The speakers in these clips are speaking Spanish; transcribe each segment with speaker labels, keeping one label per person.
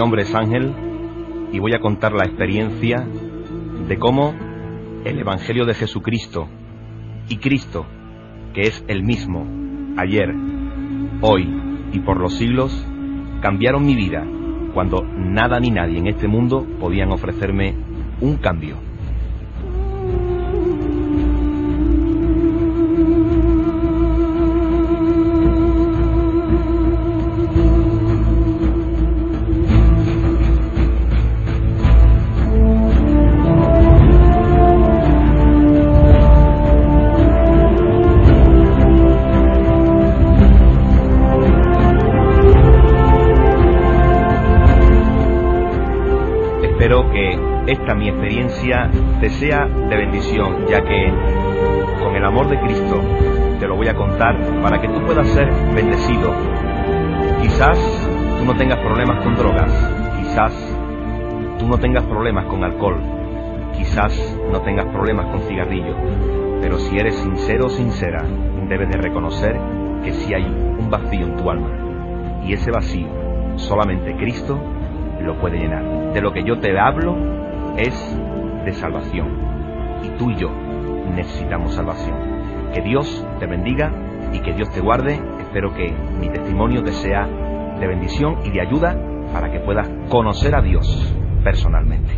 Speaker 1: nombre es Ángel y voy a contar la experiencia de cómo el Evangelio de Jesucristo y Cristo, que es el mismo ayer, hoy y por los siglos, cambiaron mi vida cuando nada ni nadie en este mundo podían ofrecerme un cambio. Espero que esta mi experiencia te sea de bendición, ya que con el amor de Cristo te lo voy a contar para que tú puedas ser bendecido. Quizás tú no tengas problemas con drogas, quizás tú no tengas problemas con alcohol, quizás no tengas problemas con cigarrillos, pero si eres sincero o sincera, debes de reconocer que sí hay un vacío en tu alma, y ese vacío solamente Cristo lo puede llenar. De lo que yo te hablo es de salvación, y tú y yo necesitamos salvación. Que Dios te bendiga y que Dios te guarde. Espero que mi testimonio te sea de bendición y de ayuda para que puedas conocer a Dios personalmente.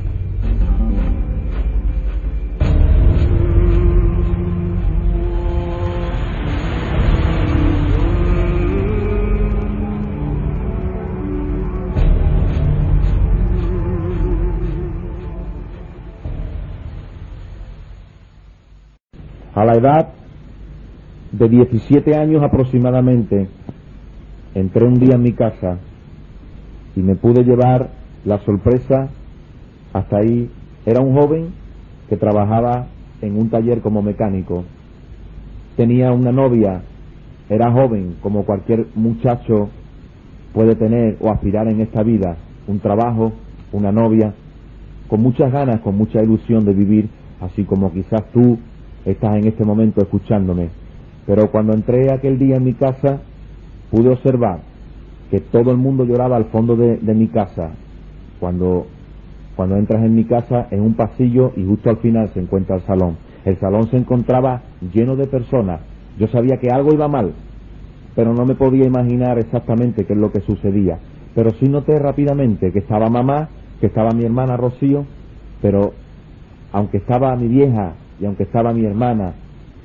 Speaker 2: A la edad de 17 años aproximadamente, entré un día en mi casa y me pude llevar la sorpresa hasta ahí. Era un joven que trabajaba en un taller como mecánico. Tenía una novia, era joven, como cualquier muchacho puede tener o aspirar en esta vida, un trabajo, una novia, con muchas ganas, con mucha ilusión de vivir, así como quizás tú estás en este momento escuchándome. Pero cuando entré aquel día en mi casa, pude observar que todo el mundo lloraba al fondo de mi casa. Cuando entras en mi casa, en un pasillo, y justo al final se encuentra el salón. El salón se encontraba lleno de personas. Yo sabía que algo iba mal, pero no me podía imaginar exactamente qué es lo que sucedía. Pero sí noté rápidamente que estaba mamá, que estaba mi hermana Rocío, pero aunque estaba mi vieja y aunque estaba mi hermana,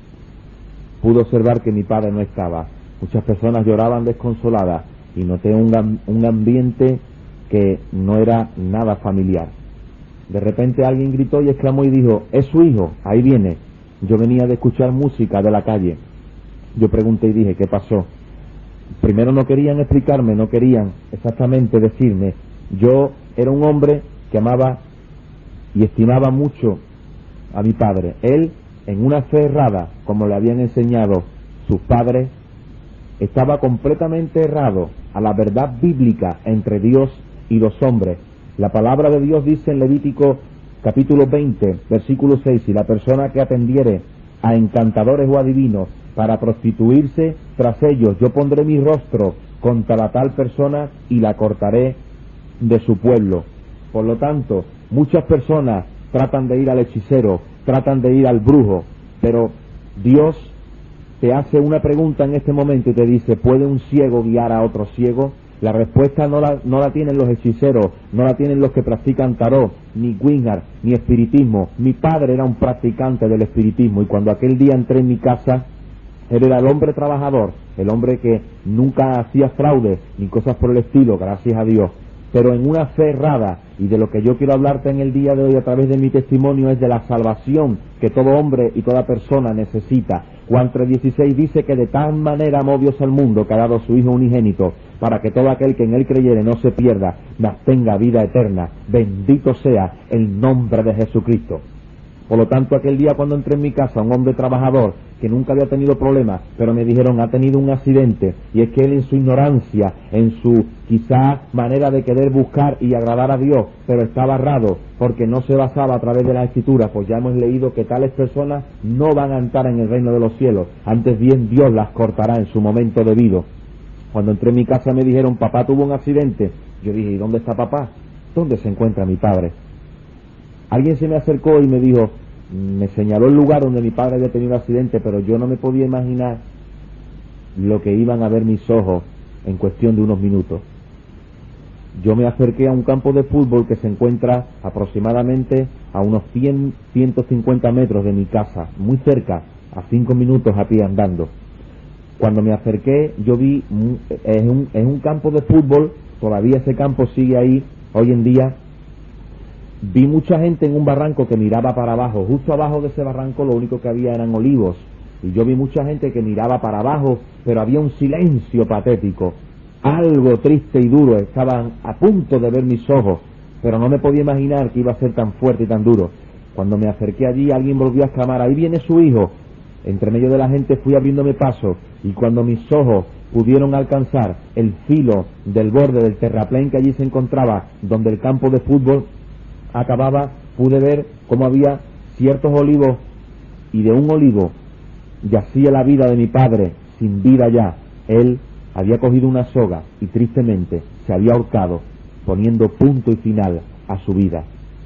Speaker 2: pude observar que mi padre no estaba. Muchas personas lloraban desconsoladas y noté un ambiente que no era nada familiar. De repente alguien gritó y exclamó y dijo: «Es su hijo, ahí viene». Yo venía de escuchar música de la calle. Yo pregunté y dije: «¿Qué pasó?». Primero no querían explicarme, no querían exactamente decirme. Yo era un hombre que amaba y estimaba mucho a mi padre. Él, en una fe errada, como le habían enseñado sus padres, estaba completamente errado a la verdad bíblica entre Dios y los hombres. La palabra de Dios dice en Levítico capítulo 20, versículo 6: «Si la persona que atendiere a encantadores o adivinos para prostituirse tras ellos, yo pondré mi rostro contra la tal persona y la cortaré de su pueblo». Por lo tanto, muchas personas tratan de ir al hechicero, tratan de ir al brujo, pero Dios te hace una pregunta en este momento y te dice: ¿puede un ciego guiar a otro ciego? La respuesta no la tienen los hechiceros, no la tienen los que practican tarot, ni Wicca, ni espiritismo. Mi padre era un practicante del espiritismo, y cuando aquel día entré en mi casa, él era el hombre trabajador, el hombre que nunca hacía fraude ni cosas por el estilo, gracias a Dios, pero en una fe errada. Y de lo que yo quiero hablarte en el día de hoy a través de mi testimonio es de la salvación que todo hombre y toda persona necesita. Juan 3:16 dice que de tal manera amó Dios al mundo que ha dado a su Hijo unigénito, para que todo aquel que en él creyere no se pierda, mas tenga vida eterna. Bendito sea el nombre de Jesucristo. Por lo tanto, aquel día cuando entré en mi casa, un hombre trabajador que nunca había tenido problemas, pero me dijeron: ha tenido un accidente. Y es que él, en su ignorancia, en su quizá manera de querer buscar y agradar a Dios, pero estaba errado porque no se basaba a través de la Escritura, pues ya hemos leído que tales personas no van a entrar en el reino de los cielos, antes bien Dios las cortará en su momento debido. Cuando entré en mi casa me dijeron: papá tuvo un accidente. Yo dije, ¿y dónde está papá? ¿Dónde se encuentra mi padre? Alguien se me acercó y me dijo, me señaló el lugar donde mi padre había tenido un accidente, pero yo no me podía imaginar lo que iban a ver mis ojos en cuestión de unos minutos. Yo me acerqué a un campo de fútbol que se encuentra aproximadamente a unos 150 metros de mi casa, muy cerca, a 5 minutos a pie andando. Cuando me acerqué, yo vi, es un campo de fútbol, todavía ese campo sigue ahí, hoy en día. Vi mucha gente en un barranco que miraba para abajo. Justo abajo de ese barranco lo único que había eran olivos. Y yo vi mucha gente que miraba para abajo, pero había un silencio patético. Algo triste y duro. Estaban a punto de ver mis ojos, pero no me podía imaginar que iba a ser tan fuerte y tan duro. Cuando me acerqué allí, alguien volvió a exclamar, ahí viene su hijo. Entre medio de la gente fui abriéndome paso, y cuando mis ojos pudieron alcanzar el filo del borde del terraplén que allí se encontraba, donde el campo de fútbol acababa, pude ver cómo había ciertos olivos, y de un olivo yacía la vida de mi padre, sin vida ya. Él había cogido una soga y tristemente se había ahorcado, poniendo punto y final a su vida.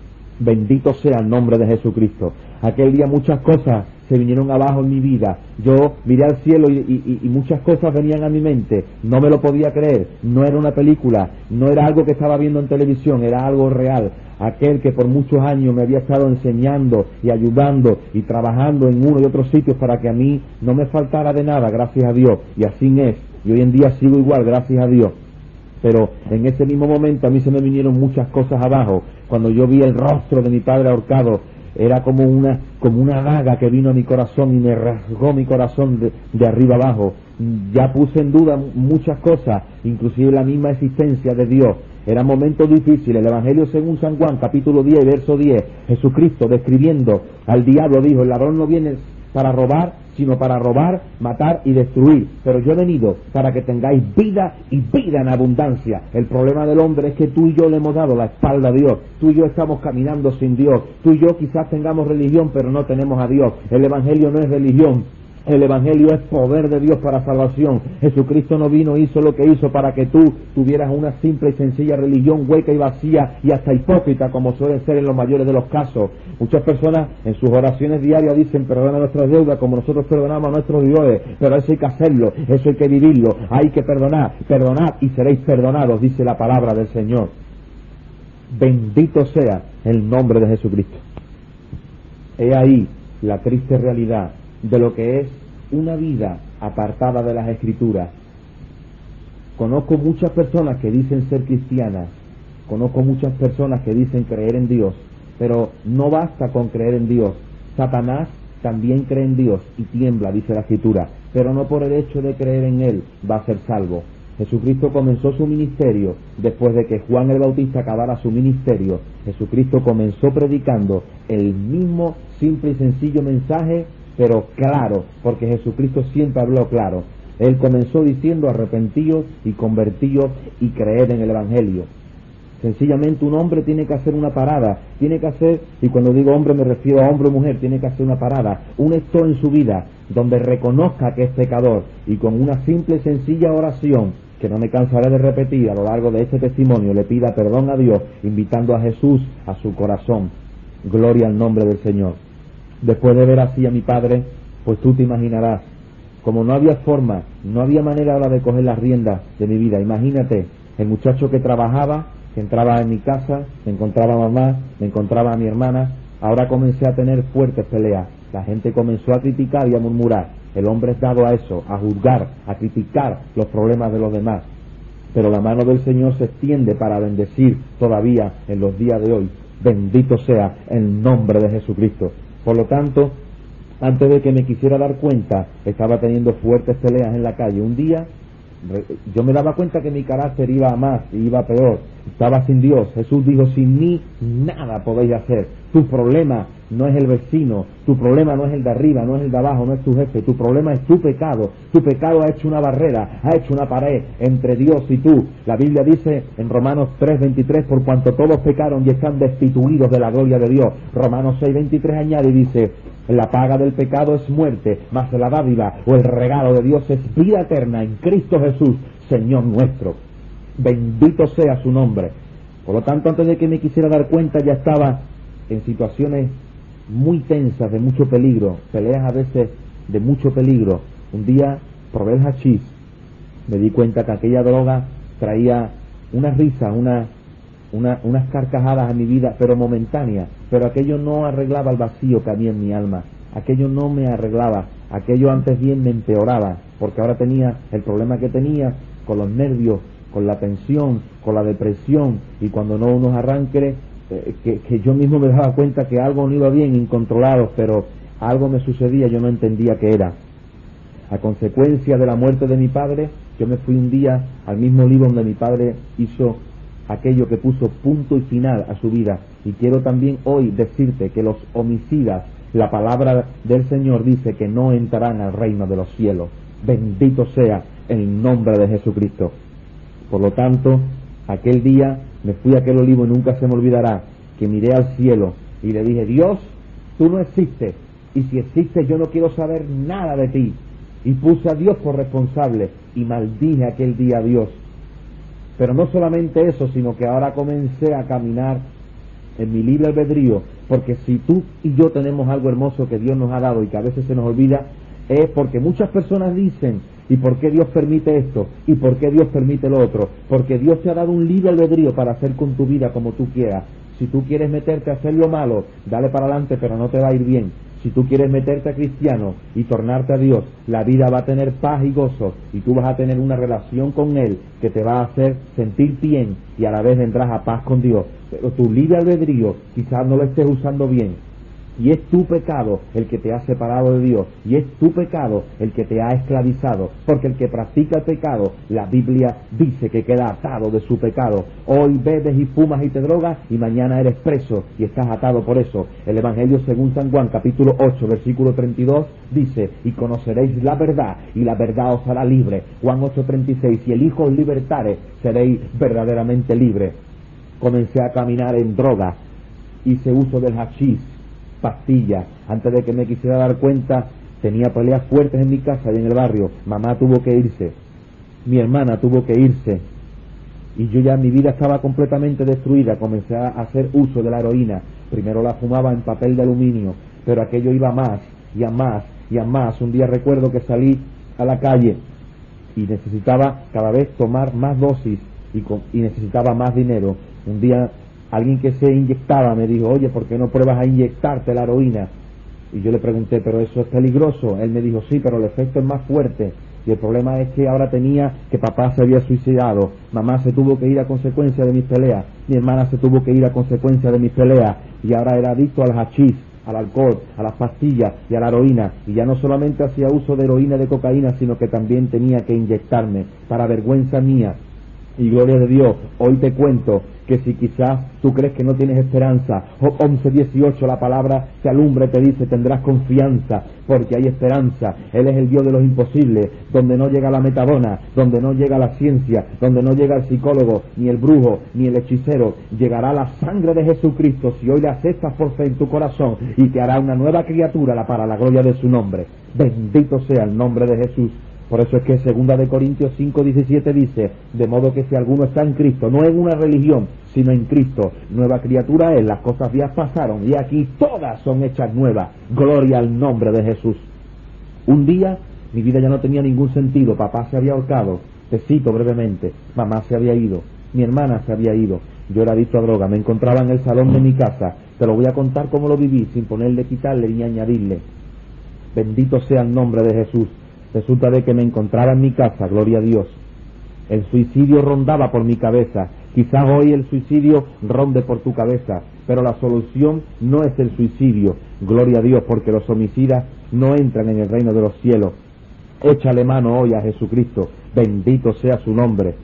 Speaker 2: Bendito sea el nombre de Jesucristo. Aquel día muchas cosas se vinieron abajo en mi vida. Yo miré al cielo y muchas cosas venían a mi mente. No me lo podía creer. No era una película, no era algo que estaba viendo en televisión, era algo real. Aquel que por muchos años me había estado enseñando y ayudando y trabajando en uno y otros sitios para que a mí no me faltara de nada, gracias a Dios. Y así es. Y hoy en día sigo igual, gracias a Dios. Pero en ese mismo momento a mí se me vinieron muchas cosas abajo. Cuando yo vi el rostro de mi padre ahorcado, era como una daga que vino a mi corazón y me rasgó mi corazón de arriba abajo. Ya puse en duda muchas cosas, inclusive la misma existencia de Dios. Eran momentos difíciles. El Evangelio según San Juan, capítulo 10, verso 10, Jesucristo describiendo al diablo dijo, el ladrón no viene para robar, sino para robar, matar y destruir. Pero yo he venido para que tengáis vida y vida en abundancia. El problema del hombre es que tú y yo le hemos dado la espalda a Dios. Tú y yo estamos caminando sin Dios. Tú y yo quizás tengamos religión, pero no tenemos a Dios. El Evangelio no es religión. El Evangelio es poder de Dios para salvación. Jesucristo no vino, hizo lo que hizo para que tú tuvieras una simple y sencilla religión hueca y vacía y hasta hipócrita, como suele ser en los mayores de los casos. Muchas personas en sus oraciones diarias dicen, perdona nuestras deudas como nosotros perdonamos a nuestros dioses, pero eso hay que hacerlo, eso hay que vivirlo, hay que perdonar, perdonad y seréis perdonados, dice la palabra del Señor. Bendito sea el nombre de Jesucristo. He ahí la triste realidad de lo que es una vida apartada de las Escrituras. Conozco muchas personas que dicen ser cristianas, conozco muchas personas que dicen creer en Dios, pero no basta con creer en Dios. Satanás también cree en Dios y tiembla, dice la Escritura, pero no por el hecho de creer en Él va a ser salvo. Jesucristo comenzó su ministerio después de que Juan el Bautista acabara su ministerio. Jesucristo comenzó predicando el mismo simple y sencillo mensaje, pero claro, porque Jesucristo siempre habló claro. Él comenzó diciendo arrepentíos y convertíos y creed en el Evangelio. Sencillamente un hombre tiene que hacer una parada, tiene que hacer, y cuando digo hombre me refiero a hombre o mujer, tiene que hacer una parada, un esto en su vida, donde reconozca que es pecador, y con una simple y sencilla oración, que no me cansaré de repetir a lo largo de este testimonio, le pida perdón a Dios, invitando a Jesús a su corazón. Gloria al nombre del Señor. Después de ver así a mi padre, pues tú te imaginarás, como no había forma, no había manera ahora de coger las riendas de mi vida. Imagínate, el muchacho que trabajaba, que entraba en mi casa, me encontraba a mamá, me encontraba a mi hermana, ahora comencé a tener fuertes peleas. La gente comenzó a criticar y a murmurar. El hombre es dado a eso, a juzgar, a criticar los problemas de los demás. Pero la mano del Señor se extiende para bendecir todavía en los días de hoy. Bendito sea el nombre de Jesucristo. Por lo tanto, antes de que me quisiera dar cuenta, estaba teniendo fuertes peleas en la calle. Un día, yo me daba cuenta que mi carácter iba a más y iba a peor. Estaba sin Dios. Jesús dijo, sin mí nada podéis hacer. Tu problema no es el vecino, tu problema no es el de arriba, no es el de abajo, no es tu jefe, tu problema es tu pecado. Tu pecado ha hecho una barrera, ha hecho una pared entre Dios y tú. La Biblia dice en Romanos 3:23, por cuanto todos pecaron y están destituidos de la gloria de Dios. Romanos 6:23 añade y dice, la paga del pecado es muerte, mas la dádiva o el regalo de Dios es vida eterna en Cristo Jesús, Señor nuestro. Bendito sea su nombre. Por lo tanto, antes de que me quisiera dar cuenta, ya estaba en situaciones muy tensas, de mucho peligro, peleas a veces de mucho peligro. Un día probé el hachís, me di cuenta que aquella droga traía una risa, unas carcajadas a mi vida, pero momentáneas, pero aquello no arreglaba el vacío que había en mi alma, aquello no me arreglaba, aquello antes bien me empeoraba, porque ahora tenía el problema que tenía con los nervios, con la tensión, con la depresión, y cuando no unos arranques, que yo mismo me daba cuenta que algo no iba bien, incontrolado, pero algo me sucedía, yo no entendía qué era. A consecuencia de la muerte de mi padre, yo me fui un día al mismo libro donde mi padre hizo aquello que puso punto y final a su vida, y quiero también hoy decirte que los homicidas, la palabra del Señor dice que no entrarán al reino de los cielos. Bendito sea el nombre de Jesucristo. Por lo tanto, aquel día me fui a aquel olivo y nunca se me olvidará que miré al cielo y le dije: Dios, tú no existes, y si existes yo no quiero saber nada de ti. Y puse a Dios por responsable y maldije aquel día a Dios. Pero no solamente eso, sino que ahora comencé a caminar en mi libre albedrío, porque si tú y yo tenemos algo hermoso que Dios nos ha dado y que a veces se nos olvida, es porque muchas personas dicen: ¿y por qué Dios permite esto? ¿Y por qué Dios permite lo otro? Porque Dios te ha dado un libre albedrío para hacer con tu vida como tú quieras. Si tú quieres meterte a hacer lo malo, dale para adelante, pero no te va a ir bien. Si tú quieres meterte a cristiano y tornarte a Dios, la vida va a tener paz y gozo, y tú vas a tener una relación con Él que te va a hacer sentir bien, y a la vez vendrás a paz con Dios. Pero tu libre albedrío quizás no lo estés usando bien, y es tu pecado el que te ha separado de Dios, y es tu pecado el que te ha esclavizado, porque el que practica el pecado, la Biblia dice que queda atado de su pecado. Hoy bebes y fumas y te drogas, y mañana eres preso y estás atado por eso. El Evangelio según San Juan, capítulo 8, versículo 32, dice: y conoceréis la verdad, y la verdad os hará libre. Juan 8:36, si el Hijo os libertare, seréis verdaderamente libres. Comencé a caminar en droga, hice uso del hachís, pastillas. Antes de que me quisiera dar cuenta, tenía peleas fuertes en mi casa y en el barrio. Mamá tuvo que irse, mi hermana tuvo que irse, y yo ya, mi vida estaba completamente destruida. Comencé a hacer uso de la heroína. Primero la fumaba en papel de aluminio, pero aquello iba más y a más y a más. Un día recuerdo que salí a la calle y necesitaba cada vez tomar más dosis y necesitaba más dinero. Un día alguien que se inyectaba me dijo: oye, ¿por qué no pruebas a inyectarte la heroína? Y yo le pregunté: ¿pero eso es peligroso? Él me dijo: sí, pero el efecto es más fuerte. Y el problema es que ahora tenía que papá se había suicidado, mamá se tuvo que ir a consecuencia de mis peleas, mi hermana se tuvo que ir a consecuencia de mis peleas, y ahora era adicto al hachís, al alcohol, a las pastillas y a la heroína. Y ya no solamente hacía uso de heroína y de cocaína, sino que también tenía que inyectarme, para vergüenza mía y gloria de Dios. Hoy te cuento que si quizás tú crees que no tienes esperanza, Job 11:18, la palabra te alumbra y te dice: tendrás confianza, porque hay esperanza. Él es el Dios de los imposibles, donde no llega la metadona, donde no llega la ciencia, donde no llega el psicólogo, ni el brujo, ni el hechicero. Llegará la sangre de Jesucristo si hoy le aceptas por fe en tu corazón, y te hará una nueva criatura para la gloria de su nombre. Bendito sea el nombre de Jesús. Por eso es que 2 de Corintios 5:17 dice: de modo que si alguno está en Cristo, no en una religión, sino en Cristo, nueva criatura es, las cosas viejas pasaron, y aquí todas son hechas nuevas. Gloria al nombre de Jesús. Un día mi vida ya no tenía ningún sentido. Papá se había ahorcado, te cito brevemente, mamá se había ido, mi hermana se había ido, yo era adicto a droga, me encontraba en el salón de mi casa. Te lo voy a contar cómo lo viví, sin ponerle, quitarle ni añadirle. Bendito sea el nombre de Jesús. Resulta de que me encontraba en mi casa, gloria a Dios. El suicidio rondaba por mi cabeza. Quizás hoy el suicidio ronde por tu cabeza, pero la solución no es el suicidio, gloria a Dios, porque los homicidas no entran en el reino de los cielos. Échale mano hoy a Jesucristo, bendito sea su nombre.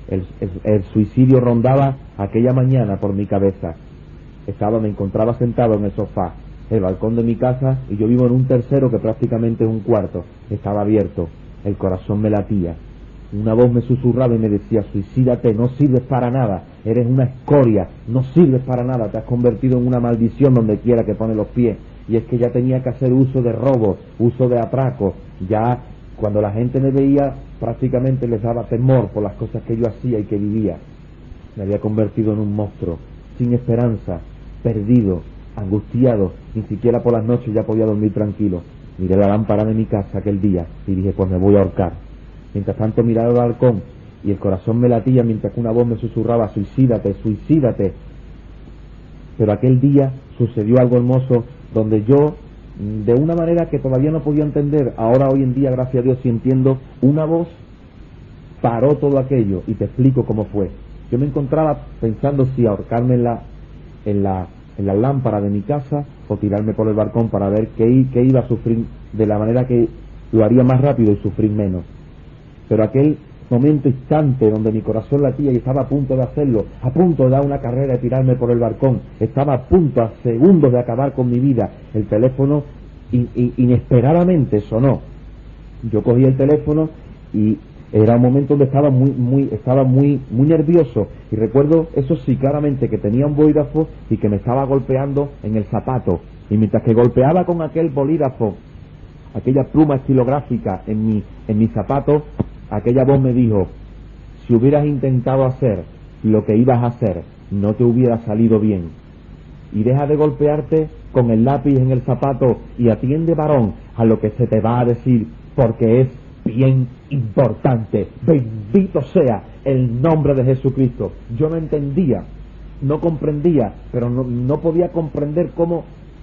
Speaker 2: El suicidio rondaba aquella mañana por mi cabeza. Me encontraba sentado en el sofá, el balcón de mi casa, y yo vivo en un tercero que prácticamente es un cuarto. Estaba abierto, el corazón me latía. Una voz me susurraba y me decía: suicídate, no sirves para nada, eres una escoria, no sirves para nada, te has convertido en una maldición donde quiera que pones los pies. Y es que ya tenía que hacer uso de robo, uso de atraco, ya Cuando la gente me veía, prácticamente les daba temor por las cosas que yo hacía y que vivía. Me había convertido en un monstruo, sin esperanza, perdido, angustiado. Ni siquiera por las noches ya podía dormir tranquilo. Miré la lámpara de mi casa aquel día y dije, pues me voy a ahorcar. Mientras tanto miraba al balcón y el corazón me latía mientras que una voz me susurraba, suicídate, suicídate. Pero aquel día sucedió algo hermoso donde yo, de una manera que todavía no podía entender, ahora hoy en día, gracias a Dios, sí entiendo, una voz paró todo aquello, y te explico cómo fue. Yo me encontraba pensando si ahorcarme en la lámpara de mi casa o tirarme por el balcón para ver qué iba a sufrir, de la manera que lo haría más rápido y sufrir menos. Pero aquel momento, instante donde mi corazón latía y estaba a punto de hacerlo, a punto de dar una carrera y tirarme por el balcón, estaba a punto, a segundos de acabar con mi vida, el teléfono inesperadamente sonó. Yo cogí el teléfono y era un momento donde estaba muy nervioso, y recuerdo, eso sí, claramente, que tenía un bolígrafo y que me estaba golpeando en el zapato, y mientras que golpeaba con aquel bolígrafo, aquella pluma estilográfica en mi zapato, aquella voz me dijo, si hubieras intentado hacer lo que ibas a hacer, no te hubiera salido bien. Y deja de golpearte con el lápiz en el zapato y atiende, varón, a lo que se te va a decir, porque es bien importante. Bendito sea el nombre de Jesucristo. Yo no entendía, no comprendía, pero no podía comprender cómo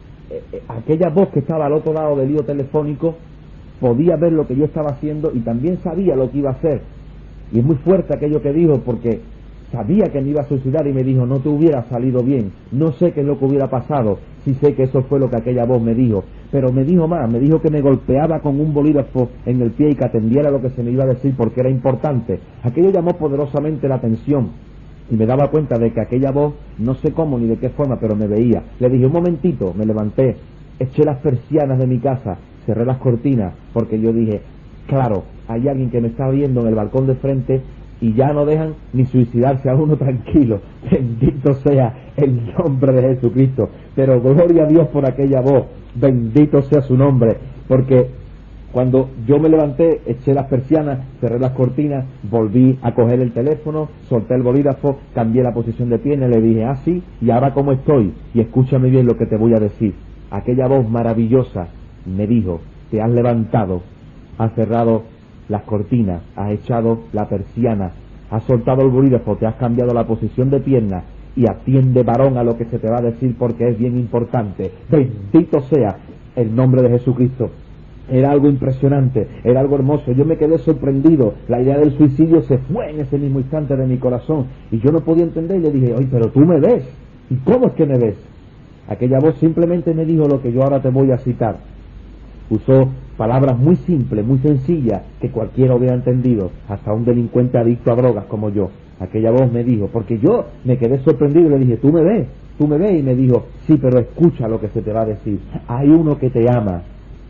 Speaker 2: aquella voz que estaba al otro lado del hilo telefónico podía ver lo que yo estaba haciendo y también sabía lo que iba a hacer. Y es muy fuerte aquello que dijo, porque sabía que me iba a suicidar y me dijo, no te hubiera salido bien. No sé qué es lo que hubiera pasado, sí sé que eso fue lo que aquella voz me dijo, pero me dijo más, me dijo que me golpeaba con un bolígrafo en el pie y que atendiera lo que se me iba a decir porque era importante. Aquello llamó poderosamente la atención y me daba cuenta de que aquella voz, no sé cómo ni de qué forma, pero me veía. Le dije, un momentito, me levanté, eché las persianas de mi casa, cerré las cortinas, porque yo dije, claro, hay alguien que me está viendo en el balcón de frente y ya no dejan ni suicidarse a uno tranquilo. Bendito sea el nombre de Jesucristo. Pero gloria a Dios por aquella voz, bendito sea su nombre, porque cuando yo me levanté, eché las persianas, cerré las cortinas, volví a coger el teléfono, solté el bolígrafo, cambié la posición de pie y le dije, sí, y ahora cómo estoy, y escúchame bien lo que te voy a decir. Aquella voz maravillosa me dijo, te has levantado, has cerrado las cortinas, has echado la persiana, has soltado el bolígrafo, te has cambiado la posición de pierna y atiende, varón, a lo que se te va a decir porque es bien importante. Bendito sea el nombre de Jesucristo. Era algo impresionante, era algo hermoso. Yo me quedé sorprendido. La idea del suicidio se fue en ese mismo instante de mi corazón y yo no podía entender. Y le dije, oye, pero tú me ves. ¿Y cómo es que me ves? Aquella voz simplemente me dijo lo que yo ahora te voy a citar. Usó palabras muy simples, muy sencillas, que cualquiera hubiera entendido, hasta un delincuente adicto a drogas como yo. Aquella voz me dijo, porque yo me quedé sorprendido y le dije, tú me ves, y me dijo, sí, pero escucha lo que se te va a decir. Hay uno que te ama,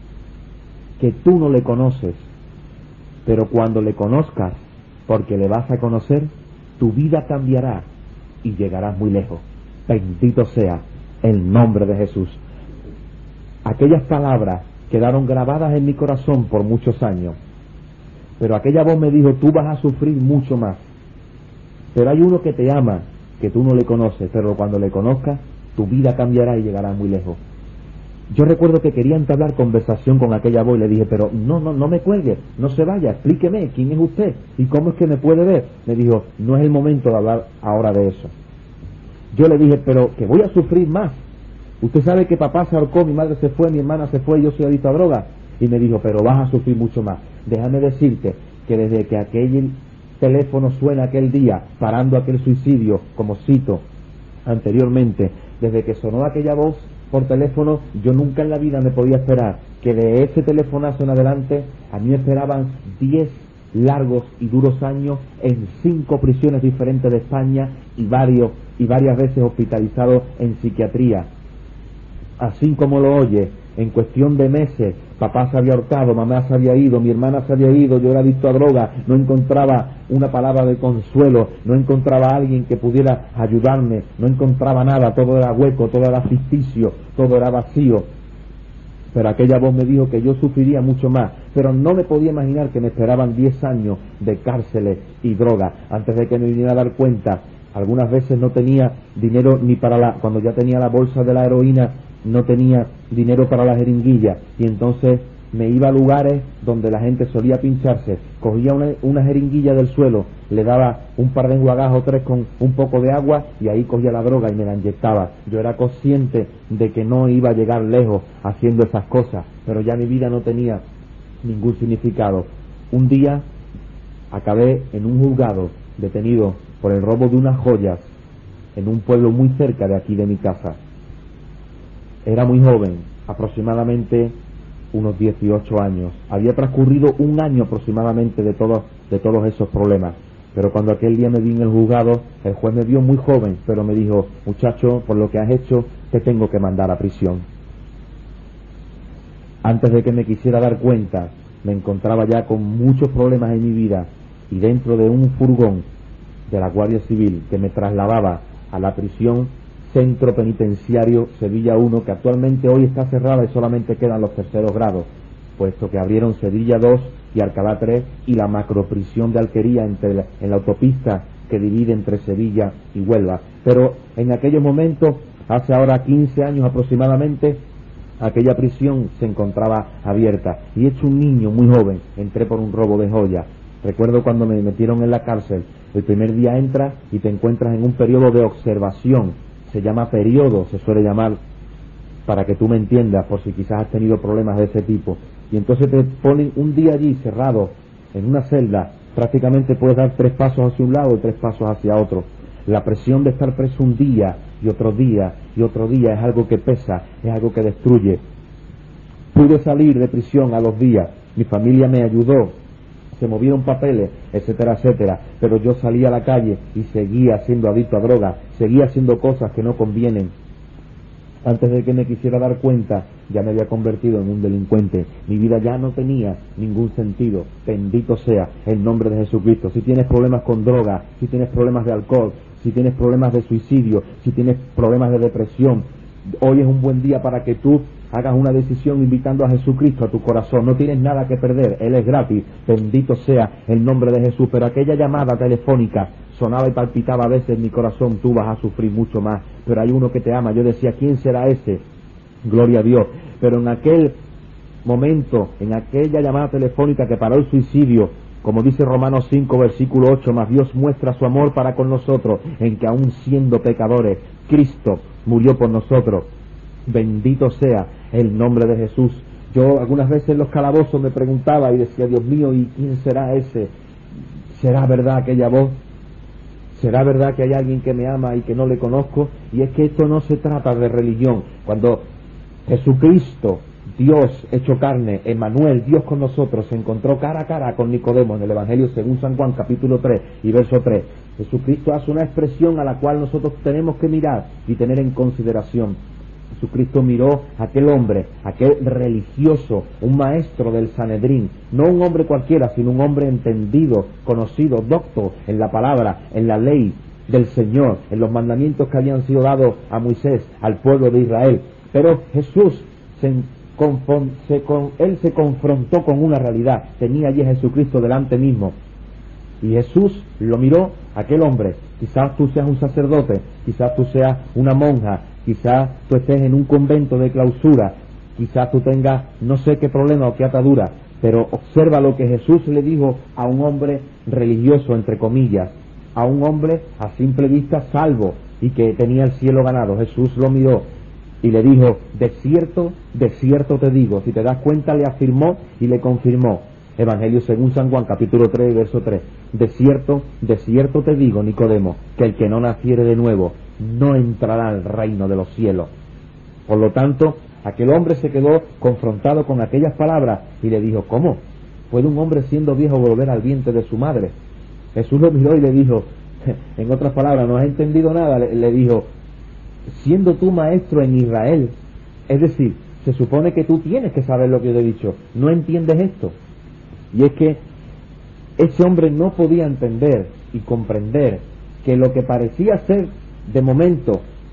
Speaker 2: que tú no le conoces, pero cuando le conozcas, porque le vas a conocer, tu vida cambiará y llegarás muy lejos. Bendito sea el nombre de Jesús. Aquellas palabras quedaron grabadas en mi corazón por muchos años, pero aquella voz me dijo, tú vas a sufrir mucho más, pero hay uno que te ama, que tú no le conoces, pero cuando le conozcas, tu vida cambiará y llegarás muy lejos. Yo recuerdo que quería entablar conversación con aquella voz y le dije, pero no me cuelgue, no se vaya, explíqueme quién es usted y cómo es que me puede ver. Me dijo, no es el momento de hablar ahora de eso. Yo le dije, pero que voy a sufrir más. Usted sabe que papá se ahorcó, mi madre se fue, mi hermana se fue, yo soy adicto a drogas. Y me dijo, pero vas a sufrir mucho más. Déjame decirte que desde que aquel teléfono suena aquel día, parando aquel suicidio, como cito anteriormente, desde que sonó aquella voz por teléfono, yo nunca en la vida me podía esperar que de ese telefonazo en adelante a mí me esperaban 10 largos y duros años en 5 prisiones diferentes de España y varias veces hospitalizado en psiquiatría. Así como lo oye, en cuestión de meses, papá se había ahorcado, mamá se había ido, mi hermana se había ido, yo era adicto a droga, no encontraba una palabra de consuelo, no encontraba a alguien que pudiera ayudarme, no encontraba nada, todo era hueco, todo era ficticio, todo era vacío. pero aquella voz me dijo que yo sufriría mucho más, pero no me podía imaginar que me esperaban 10 años de cárceles y droga. Antes de que me viniera a dar cuenta, algunas veces no tenía dinero ni para cuando ya tenía la bolsa de la heroína, no tenía dinero para la jeringuilla, y entonces me iba a lugares donde la gente solía pincharse, cogía una jeringuilla del suelo, le daba un par de enjuagadas o 3 con un poco de agua y ahí cogía la droga y me la inyectaba. Yo era consciente de que no iba a llegar lejos haciendo esas cosas, pero ya mi vida no tenía ningún significado. Un día acabé en un juzgado, detenido por el robo de unas joyas en un pueblo muy cerca de aquí de mi casa. Era muy joven, aproximadamente unos 18 años. Había transcurrido un año aproximadamente de todos esos problemas. Pero cuando aquel día me vi en el juzgado, el juez me vio muy joven, pero me dijo: muchacho, por lo que has hecho, te tengo que mandar a prisión. Antes de que me quisiera dar cuenta, me encontraba ya con muchos problemas en mi vida, y dentro de un furgón de la Guardia Civil que me trasladaba a la prisión Centro Penitenciario Sevilla 1, que actualmente hoy está cerrada y solamente quedan los terceros grados, puesto que abrieron Sevilla 2 y Alcalá 3 y la macroprisión de Alquería en la autopista que divide entre Sevilla y Huelva. Pero en aquellos momentos, hace ahora 15 años aproximadamente, aquella prisión se encontraba abierta, y hecho un niño muy joven, entré por un robo de joyas. Recuerdo cuando me metieron en la cárcel, el primer día entras y te encuentras en un periodo de observación. Se llama periodo, se suele llamar, para que tú me entiendas, por si quizás has tenido problemas de ese tipo. Y entonces te ponen un día allí cerrado, en una celda, prácticamente puedes dar 3 pasos hacia un lado y 3 pasos hacia otro. La presión de estar preso un día y otro día y otro día es algo que pesa, es algo que destruye. Pude salir de prisión a 2 días, mi familia me ayudó, se movieron papeles, etcétera, etcétera, pero yo salí a la calle y seguía siendo adicto a drogas, seguía haciendo cosas que no convienen. Antes de que me quisiera dar cuenta, ya me había convertido en un delincuente. Mi vida ya no tenía ningún sentido. Bendito sea el nombre de Jesucristo. Si tienes problemas con droga, si tienes problemas de alcohol, si tienes problemas de suicidio, si tienes problemas de depresión, hoy es un buen día para que tú hagas una decisión invitando a Jesucristo a tu corazón. No tienes nada que perder, Él es gratis. Bendito sea el nombre de Jesús. Pero aquella llamada telefónica sonaba y palpitaba a veces en mi corazón: tú vas a sufrir mucho más, pero hay uno que te ama. Yo decía: ¿quién será ese? Gloria a Dios. Pero en aquel momento, en aquella llamada telefónica que paró el suicidio, como dice Romanos 5 versículo 8, más Dios muestra su amor para con nosotros, en que aún siendo pecadores, Cristo murió por nosotros. Bendito sea el nombre de Jesús. Yo algunas veces en los calabozos me preguntaba y decía: Dios mío, ¿y quién será ese? ¿Será verdad aquella voz? ¿Será verdad que hay alguien que me ama y que no le conozco? Y es que esto no se trata de religión. Cuando Jesucristo, Dios hecho carne, Emmanuel, Dios con nosotros, se encontró cara a cara con Nicodemo en el Evangelio según San Juan capítulo 3 y verso 3, Jesucristo hace una expresión a la cual nosotros tenemos que mirar y tener en consideración. Jesucristo miró a aquel hombre, aquel religioso, un maestro del Sanedrín, no un hombre cualquiera, sino un hombre entendido, conocido, docto en la palabra, en la ley del Señor, en los mandamientos que habían sido dados a Moisés, al pueblo de Israel. Pero Jesús él se confrontó con una realidad. Tenía allí a Jesucristo delante mismo, y Jesús lo miró, aquel hombre. Quizás tú seas un sacerdote, quizás tú seas una monja, quizás tú estés en un convento de clausura, quizás tú tengas no sé qué problema o qué atadura, pero observa lo que Jesús le dijo a un hombre religioso, entre comillas, a un hombre a simple vista salvo y que tenía el cielo ganado. Jesús lo miró y le dijo: de cierto te digo. Si te das cuenta, le afirmó y le confirmó. Evangelio según San Juan capítulo 3 verso 3. De cierto te digo, Nicodemo, que el que no naciere de nuevo no entrará al reino de los cielos. Por lo tanto, aquel hombre se quedó confrontado con aquellas palabras y le dijo: ¿cómo puede un hombre siendo viejo volver al vientre de su madre? Jesús lo miró y le dijo, en otras palabras, no has entendido nada, le dijo: siendo tú maestro en Israel, es decir, se supone que tú tienes que saber lo que yo te he dicho, ¿no entiendes esto? Y es que ese hombre no podía entender y comprender que lo que parecía ser de momento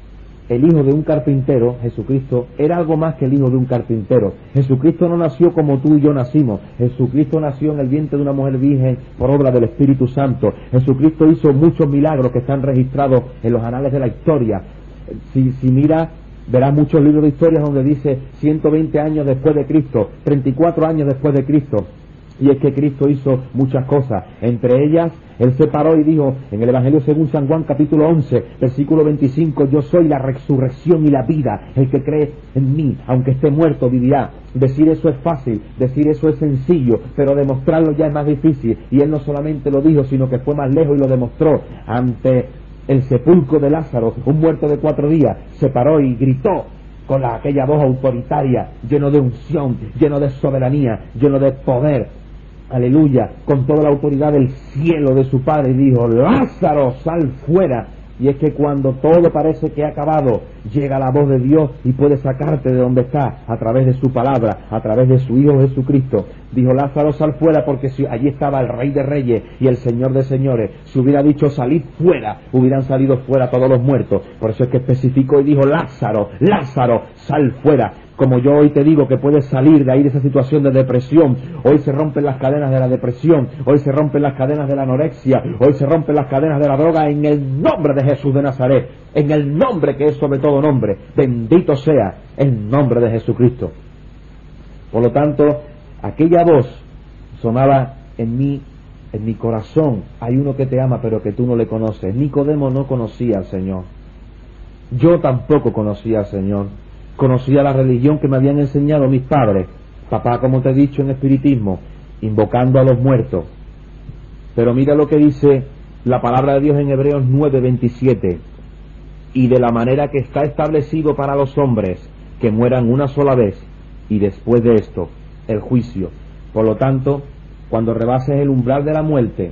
Speaker 2: el hijo de un carpintero, Jesucristo, era algo más que el hijo de un carpintero. Jesucristo no nació como tú y yo nacimos. Jesucristo nació en el vientre de una mujer virgen por obra del Espíritu Santo. Jesucristo hizo muchos milagros que están registrados en los anales de la historia. Si miras, verás muchos libros de historias donde dice 120 años después de Cristo, 34 años después de Cristo. Y es que Cristo hizo muchas cosas, entre ellas Él se paró y dijo en el Evangelio según San Juan capítulo 11 versículo 25: yo soy la resurrección y la vida, el que cree en mí aunque esté muerto vivirá. Decir eso es fácil, decir eso es sencillo, pero demostrarlo ya es más difícil. Y Él no solamente lo dijo, sino que fue más lejos y lo demostró. Ante el sepulcro de Lázaro, un muerto de 4 días, se paró y gritó con aquella voz autoritaria, lleno de unción, lleno de soberanía, lleno de poder, aleluya, con toda la autoridad del cielo de su Padre, y dijo: Lázaro, sal fuera. Y es que cuando todo parece que ha acabado, llega la voz de Dios y puede sacarte de donde estás a través de su palabra, a través de su Hijo Jesucristo. Dijo: Lázaro, sal fuera, porque si allí estaba el Rey de Reyes y el Señor de Señores, si hubiera dicho salid fuera, hubieran salido fuera todos los muertos. Por eso es que especificó y dijo: Lázaro, Lázaro, sal fuera. Como yo hoy te digo que puedes salir de ahí, de esa situación de depresión. Hoy se rompen las cadenas de la depresión, hoy se rompen las cadenas de la anorexia, hoy se rompen las cadenas de la droga en el nombre de Jesús de Nazaret, en el nombre que es sobre todo nombre. Bendito sea el nombre de Jesucristo. Por lo tanto, aquella voz sonaba en mi corazón: hay uno que te ama pero que tú no le conoces. Nicodemo no conocía al Señor, yo tampoco conocía al Señor. Conocía la religión que me habían enseñado mis padres, papá, como te he dicho, en espiritismo, invocando a los muertos. Pero mira lo que dice la palabra de Dios en Hebreos 9:27: y de la manera que está establecido para los hombres que mueran una sola vez, y después de esto el juicio. Por lo tanto, cuando rebases el umbral de la muerte,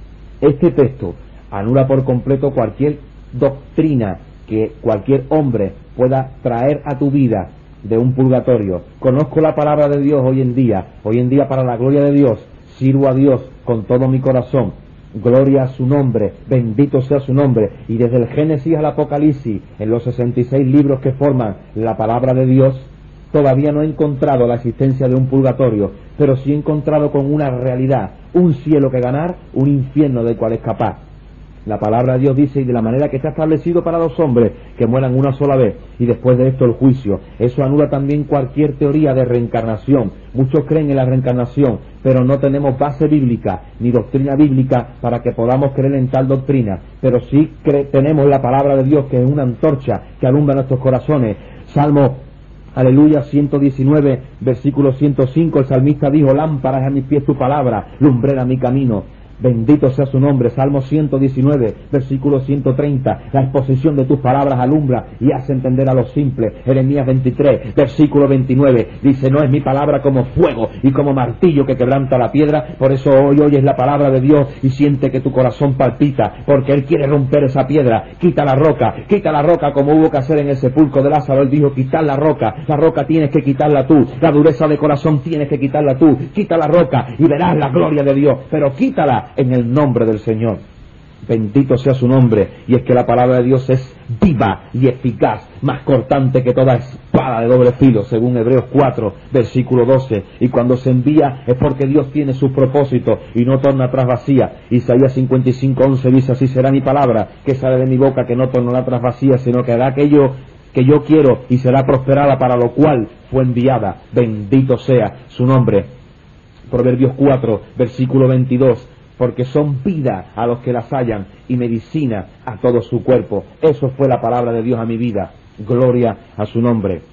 Speaker 2: este texto anula por completo cualquier doctrina que cualquier hombre pueda traer a tu vida de un purgatorio. Conozco la palabra de Dios hoy en día para la gloria de Dios, sirvo a Dios con todo mi corazón, gloria a su nombre, bendito sea su nombre. Y desde el Génesis al Apocalipsis, en los 66 libros que forman la palabra de Dios, todavía no he encontrado la existencia de un purgatorio, pero sí he encontrado con una realidad, un cielo que ganar, un infierno del cual escapar. La palabra de Dios dice: y de la manera que está establecido para los hombres que mueran una sola vez, y después de esto el juicio. Eso anula también cualquier teoría de reencarnación. Muchos creen en la reencarnación, pero no tenemos base bíblica ni doctrina bíblica para que podamos creer en tal doctrina. Pero sí tenemos la palabra de Dios, que es una antorcha que alumbra nuestros corazones. Salmo, aleluya, 119, versículo 105, el salmista dijo: lámpara es a mis pies tu palabra, lumbrera mi camino. Bendito sea su nombre. Salmo 119, versículo 130, la exposición de tus palabras alumbra y hace entender a los simples. Jeremías 23, versículo 29, dice: no es mi palabra como fuego y como martillo que quebranta la piedra. Por eso hoy oyes la palabra de Dios y siente que tu corazón palpita, porque Él quiere romper esa piedra. Quita la roca como hubo que hacer en el sepulcro de Lázaro. Él dijo: quitar la roca tienes que quitarla tú, la dureza de corazón tienes que quitarla tú. Quita la roca y verás la gloria de Dios, pero quítala en el nombre del Señor. Bendito sea su nombre. Y es que la palabra de Dios es viva y eficaz, más cortante que toda espada de doble filo, según Hebreos 4, versículo 12. Y cuando se envía es porque Dios tiene sus propósitos y no torna atrás vacía. Isaías 55, 11 dice: así será mi palabra que sale de mi boca, que no tornará atrás vacía, sino que hará aquello que yo quiero y será prosperada para lo cual fue enviada. Bendito sea su nombre. Proverbios 4, versículo 22: porque son vida a los que las hallan y medicina a todo su cuerpo. Eso fue la palabra de Dios a mi vida. Gloria a su nombre.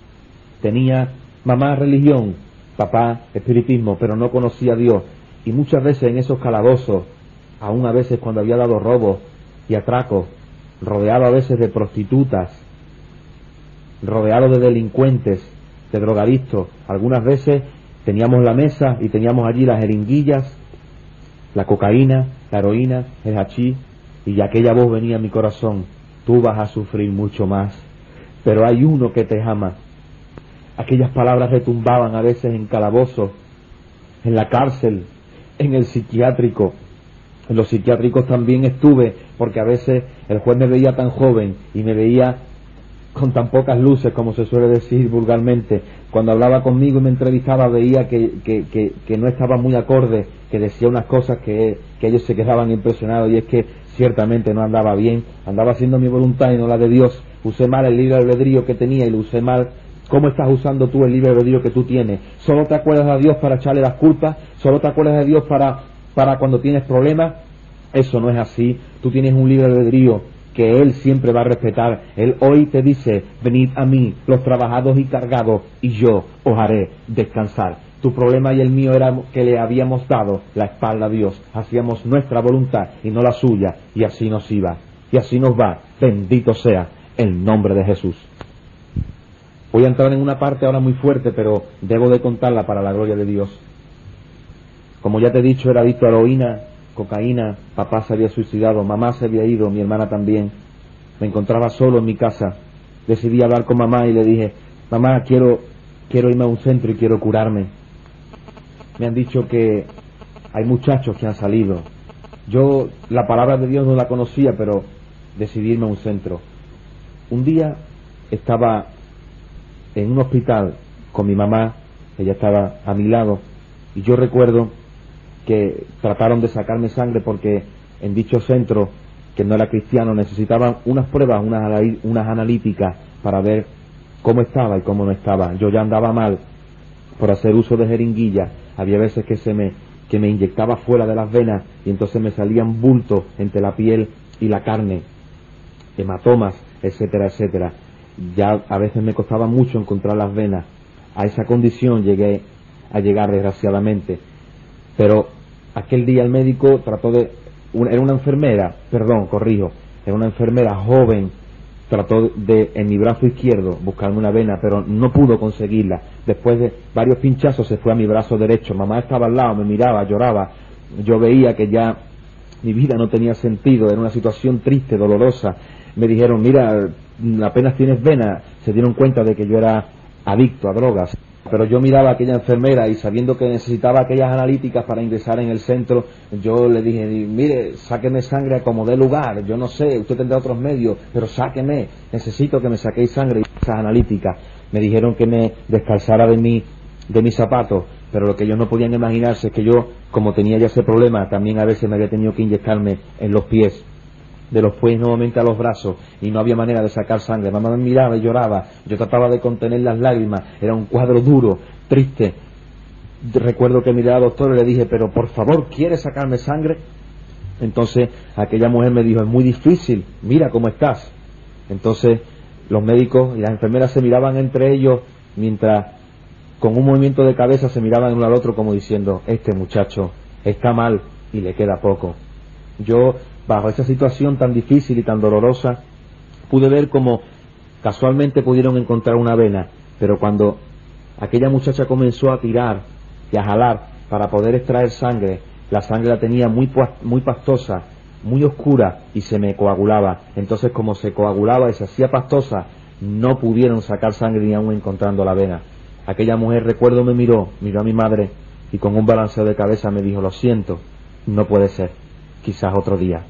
Speaker 2: Tenía mamá religión, papá espiritismo, pero no conocía a Dios. Y muchas veces en esos calabozos, aún a veces cuando había dado robos y atracos, rodeado a veces de prostitutas, rodeado de delincuentes, de drogadictos, algunas veces teníamos la mesa y teníamos allí las jeringuillas, la cocaína, la heroína, el hachís, y aquella voz venía a mi corazón: tú vas a sufrir mucho más, pero hay uno que te ama. Aquellas palabras retumbaban a veces en calabozos, en la cárcel, en el psiquiátrico. En los psiquiátricos también estuve, porque a veces el juez me veía tan joven y me veía con tan pocas luces, como se suele decir vulgarmente. Cuando hablaba conmigo y me entrevistaba, veía que no estaba muy acorde, que decía unas cosas que ellos se quedaban impresionados, y es que ciertamente no andaba bien, andaba haciendo mi voluntad y no la de Dios. Usé mal el libre albedrío que tenía y lo usé mal. ¿Cómo estás usando tú el libre albedrío que tú tienes? ¿Solo te acuerdas de Dios para echarle las culpas? ¿Solo te acuerdas de Dios para cuando tienes problemas? Eso no es así. Tú tienes un libre albedrío que Él siempre va a respetar. Él hoy te dice: venid a mí, los trabajados y cargados, y yo os haré descansar. Tu problema y el mío era que le habíamos dado la espalda a Dios, hacíamos nuestra voluntad y no la suya, y así nos iba, y así nos va. Bendito sea el nombre de Jesús. Voy a entrar en una parte ahora muy fuerte, pero debo de contarla para la gloria de Dios. Como ya te he dicho, era adicto a heroína, cocaína, papá se había suicidado, mamá se había ido, mi hermana también. Me encontraba solo en mi casa. Decidí hablar con mamá y le dije: mamá, quiero irme a un centro y quiero curarme. Me han dicho que hay muchachos que han salido. Yo la palabra de Dios no la conocía, pero decidí irme a un centro. Un día estaba en un hospital con mi mamá, ella estaba a mi lado, y yo recuerdo que trataron de sacarme sangre porque en dicho centro, que no era cristiano, necesitaban unas pruebas, unas analíticas para ver cómo estaba y cómo no estaba. Yo ya andaba mal por hacer uso de jeringuilla. Había veces que me inyectaba fuera de las venas y entonces me salían bultos entre la piel y la carne, hematomas, etcétera, etcétera. Ya a veces me costaba mucho encontrar las venas. A esa condición llegué a llegar, desgraciadamente. Pero aquel día el médico era una enfermera joven, trató de, en mi brazo izquierdo, buscarme una vena, pero no pudo conseguirla. Después de varios pinchazos se fue a mi brazo derecho. Mamá estaba al lado, me miraba, lloraba. Yo veía que ya mi vida no tenía sentido, era una situación triste, dolorosa. Me dijeron: mira, apenas tienes vena. Se dieron cuenta de que yo era adicto a drogas. Pero yo miraba a aquella enfermera y, sabiendo que necesitaba aquellas analíticas para ingresar en el centro, yo le dije: mire, sáqueme sangre como dé lugar, yo no sé, usted tendrá otros medios, pero sáqueme, necesito que me saquéis sangre y esas analíticas. Me dijeron que me descalzara de mis zapatos, pero lo que ellos no podían imaginarse es que yo, como tenía ya ese problema, también a veces me había tenido que inyectarme en los pies, de los pies nuevamente a los brazos, y no había manera de sacar sangre. Mamá me miraba y lloraba, yo trataba de contener las lágrimas, era un cuadro duro, triste. Recuerdo que miré al doctor y le dije: pero por favor, ¿quiere sacarme sangre? Entonces aquella mujer me dijo: es muy difícil, mira cómo estás. Entonces los médicos y las enfermeras se miraban entre ellos, mientras con un movimiento de cabeza se miraban uno al otro como diciendo: este muchacho está mal y le queda poco. Yo, bajo esa situación tan difícil y tan dolorosa, pude ver cómo casualmente pudieron encontrar una vena, pero cuando aquella muchacha comenzó a tirar y a jalar para poder extraer sangre, la sangre la tenía muy pastosa, muy oscura, y se me coagulaba. Entonces, como se coagulaba y se hacía pastosa, no pudieron sacar sangre ni aún encontrando la vena. Aquella mujer, recuerdo, me miró a mi madre y con un balanceo de cabeza me dijo: lo siento, no puede ser, quizás otro día.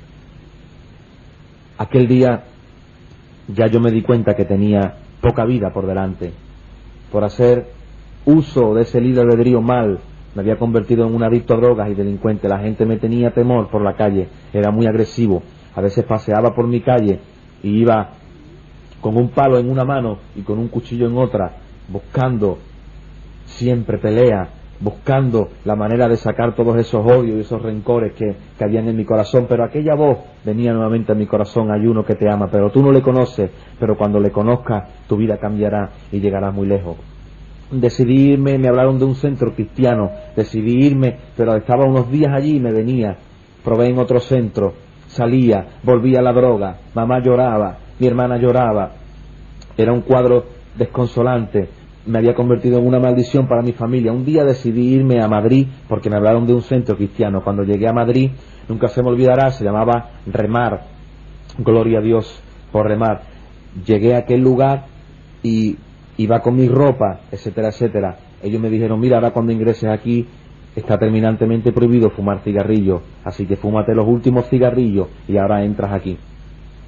Speaker 2: Aquel día ya yo me di cuenta que tenía poca vida por delante. Por hacer uso de ese libre albedrío mal, me había convertido en un adicto a drogas y delincuente. La gente me tenía temor por la calle, era muy agresivo. A veces paseaba por mi calle y iba con un palo en una mano y con un cuchillo en otra, buscando siempre pelea, buscando la manera de sacar todos esos odios y esos rencores que habían en mi corazón. Pero aquella voz venía nuevamente a mi corazón: hay uno que te ama, pero tú no le conoces, pero cuando le conozcas tu vida cambiará y llegarás muy lejos. Decidí irme, me hablaron de un centro cristiano, decidí irme, pero estaba unos días allí y me venía. Probé en otro centro, salía, volvía a la droga, mamá lloraba, mi hermana lloraba, era un cuadro desconsolante. Me había convertido en una maldición para mi familia. Un día decidí irme a Madrid porque me hablaron de un centro cristiano. Cuando llegué a Madrid, nunca se me olvidará, se llamaba Remar, gloria a Dios por Remar. Llegué a aquel lugar y iba con mi ropa, etcétera, etcétera. Ellos me dijeron: mira, ahora cuando ingreses aquí está terminantemente prohibido fumar cigarrillos, así que fúmate los últimos cigarrillos y ahora entras aquí.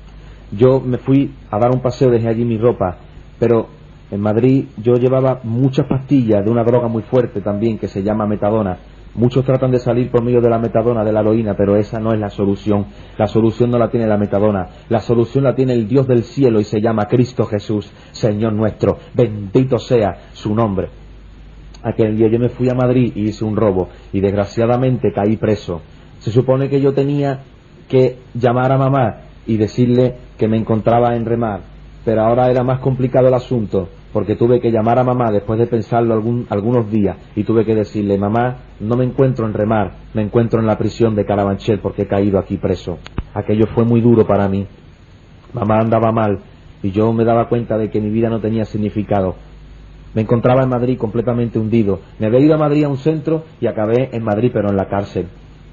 Speaker 2: yo me fui a dar un paseo, dejé allí mi ropa, pero en Madrid yo llevaba muchas pastillas de una droga muy fuerte también que se llama metadona. Muchos tratan de salir por medio de la metadona, de la heroína, pero esa no es la solución. La solución no la tiene la metadona. La solución la tiene el Dios del cielo y se llama Cristo Jesús, Señor nuestro. Bendito sea su nombre. Aquel día yo me fui a Madrid y hice un robo y desgraciadamente caí preso. Se supone que yo tenía que llamar a mamá y decirle que me encontraba en Remar, pero ahora era más complicado el asunto, porque tuve que llamar a mamá después de pensarlo algunos días y tuve que decirle: mamá, no me encuentro en Remar, me encuentro en la prisión de Carabanchel porque he caído aquí preso. Aquello fue muy duro para mí. Mamá andaba mal y yo me daba cuenta de que mi vida no tenía significado. Me encontraba en Madrid completamente hundido. Me había ido a Madrid a un centro y acabé en Madrid, pero en la cárcel.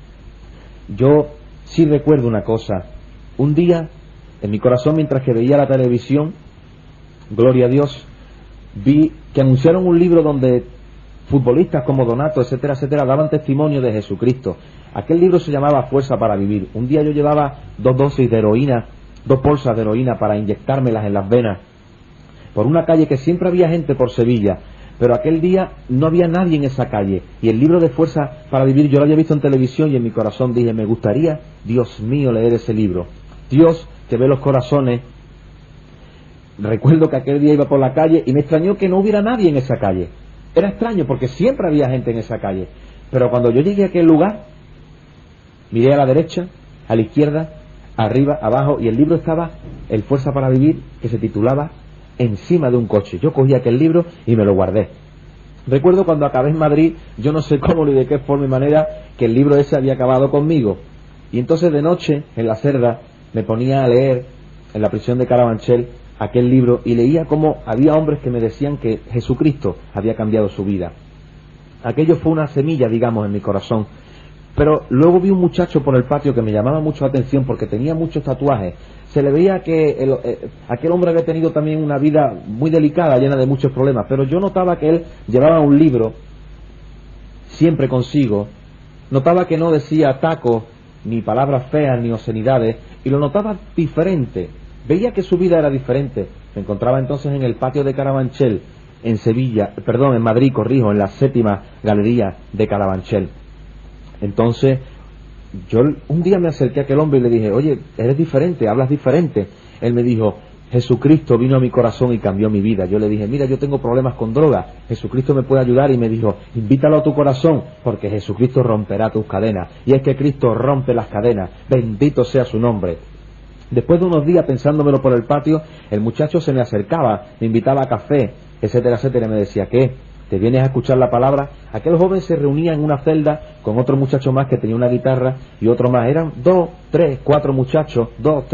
Speaker 2: Yo sí recuerdo una cosa. Un día, en mi corazón, mientras que veía la televisión, gloria a Dios, vi que anunciaron un libro donde futbolistas como Donato, etcétera, etcétera, daban testimonio de Jesucristo. Aquel libro se llamaba Fuerza para Vivir. Un día yo llevaba 2 dosis de heroína, 2 bolsas de heroína para inyectármelas en las venas, por una calle que siempre había gente por Sevilla, pero aquel día no había nadie en esa calle, y el libro de Fuerza para Vivir yo lo había visto en televisión y en mi corazón dije: me gustaría, Dios mío, leer ese libro. Dios que ve los corazones. Recuerdo que aquel día iba por la calle y me extrañó que no hubiera nadie en esa calle. Era extraño porque siempre había gente en esa calle, pero cuando yo llegué a aquel lugar, miré a la derecha, a la izquierda, arriba, abajo, y el libro estaba, el Fuerza para Vivir, que se titulaba encima de un coche. Yo cogí aquel libro y me lo guardé. Recuerdo cuando acabé en Madrid, yo no sé cómo ni de qué forma y manera, que el libro ese había acabado conmigo. Y entonces de noche, en la celda, me ponía a leer, en la prisión de Carabanchel, aquel libro, y leía cómo había hombres que me decían que Jesucristo había cambiado su vida. Aquello fue una semilla, digamos, en mi corazón. Pero luego vi un muchacho por el patio que me llamaba mucho la atención porque tenía muchos tatuajes. Se le veía que aquel hombre había tenido también una vida muy delicada, llena de muchos problemas, pero yo notaba que él llevaba un libro siempre consigo. Notaba que no decía tacos, ni palabras feas, ni obscenidades, y lo notaba diferente. Veía que su vida era diferente. Me encontraba entonces en el patio de Carabanchel, en Madrid, en la 7ª galería de Carabanchel. Entonces, yo un día me acerqué a aquel hombre y le dije: oye, eres diferente, hablas diferente. Él me dijo: Jesucristo vino a mi corazón y cambió mi vida. Yo le dije: mira, yo tengo problemas con droga, Jesucristo me puede ayudar. Y me dijo: invítalo a tu corazón, porque Jesucristo romperá tus cadenas. Y es que Cristo rompe las cadenas, bendito sea su nombre. Después de unos días pensándomelo por el patio, el muchacho se me acercaba, me invitaba a café, etcétera, etcétera, y me decía: ¿qué? ¿Te vienes a escuchar la palabra? Aquel joven se reunía en una celda con otro muchacho más que tenía una guitarra y otro más. Eran 2, 3, 4 muchachos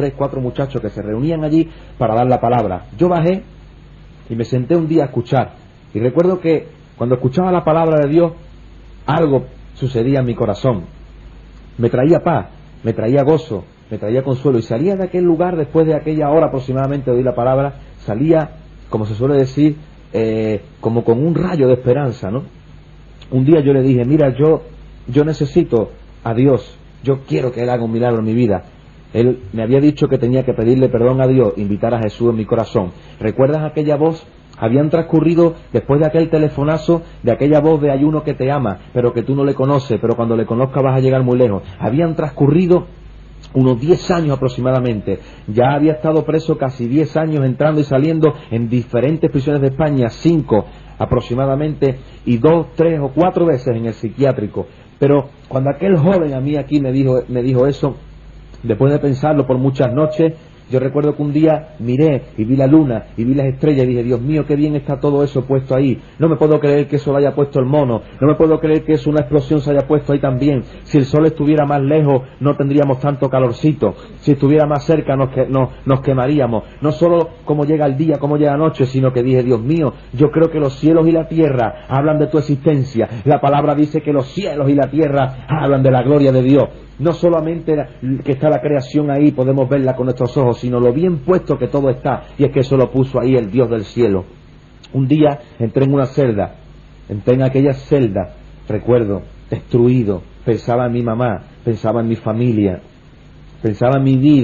Speaker 2: que se reunían allí para dar la palabra. Yo bajé y me senté un día a escuchar. Y recuerdo que cuando escuchaba la palabra de Dios, algo sucedía en mi corazón. Me traía paz, me traía gozo, me traía consuelo. Y salía de aquel lugar después de aquella hora aproximadamente de oír la palabra, salía, como se suele decir, como con un rayo de esperanza, ¿no? Un día yo le dije: mira, yo necesito a Dios, yo quiero que Él haga un milagro en mi vida. Él me había dicho que tenía que pedirle perdón a Dios, invitar a Jesús en mi corazón. ¿Recuerdas aquella voz? Habían transcurrido, después de aquel telefonazo, de aquella voz de: hay uno que te ama, pero que tú no le conoces, pero cuando le conozcas vas a llegar muy lejos. Habían transcurrido unos 10 años aproximadamente. Ya había estado preso casi 10 años, entrando y saliendo en diferentes prisiones de España, 5 aproximadamente, y 2, 3 o 4 veces en el psiquiátrico. Pero cuando aquel joven a mí aquí me dijo eso, después de pensarlo por muchas noches, yo recuerdo que un día miré y vi la luna y vi las estrellas y dije: Dios mío, qué bien está todo eso puesto ahí. No me puedo creer que eso lo haya puesto el mono. No me puedo creer que eso, una explosión, se haya puesto ahí también. Si el sol estuviera más lejos no tendríamos tanto calorcito. Si estuviera más cerca nos quemaríamos. No solo cómo llega el día, cómo llega la noche, sino que dije: Dios mío, yo creo que los cielos y la tierra hablan de tu existencia. La palabra dice que los cielos y la tierra hablan de la gloria de Dios. No solamente que está la creación ahí, podemos verla con nuestros ojos, sino lo bien puesto que todo está, y es que eso lo puso ahí el Dios del cielo. Un día entré en una celda, entré en aquella celda, recuerdo, destruido, pensaba en mi mamá, pensaba en mi familia, pensaba en mi vida,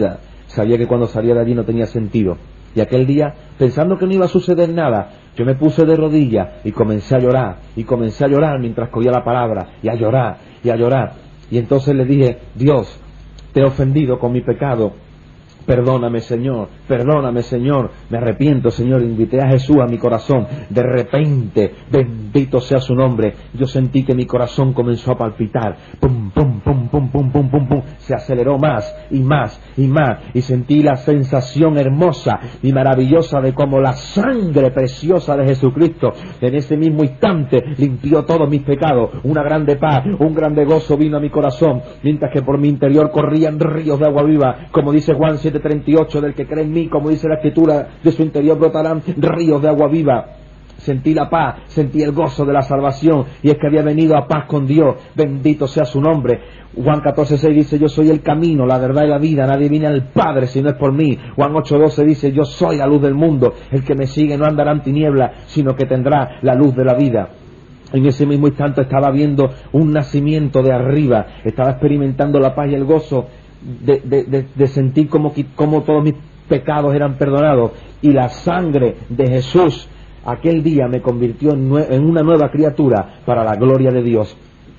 Speaker 2: Sabía que cuando salía de allí no tenía sentido. Y aquel día, pensando que no iba a suceder nada, yo me puse de rodillas y comencé a llorar. Y comencé a llorar mientras cogía la palabra. Y a llorar, y a llorar. Y entonces le dije: Dios, te he ofendido con mi pecado. Perdóname, Señor, perdóname, Señor. Me arrepiento, Señor. Invité a Jesús a mi corazón. De repente, bendito sea su nombre, yo sentí que mi corazón comenzó a palpitar. Pum, pum, pum, pum, pum, pum, pum, pum. Se aceleró más y más y más. Y sentí la sensación hermosa y maravillosa de cómo la sangre preciosa de Jesucristo en ese mismo instante limpió todos mis pecados. Una grande paz, un grande gozo vino a mi corazón, mientras que por mi interior corrían ríos de agua viva, como dice Juan 7:38, del que cree en mí, como dice la Escritura, de su interior brotarán ríos de agua viva. Sentí la paz, sentí el gozo de la salvación, y es que había venido a paz con Dios. Bendito sea su nombre. Juan 14:6 dice: yo soy el camino, la verdad y la vida, nadie viene al Padre si no es por mí. Juan 8:12 dice: yo soy la luz del mundo, el que me sigue no andará en tinieblas, sino que tendrá la luz de la vida. En ese mismo instante estaba viendo un nacimiento de arriba, estaba experimentando la paz y el gozo de sentir como todos mis pecados eran perdonados, y la sangre de Jesús aquel día me convirtió en una nueva criatura para la gloria de Dios.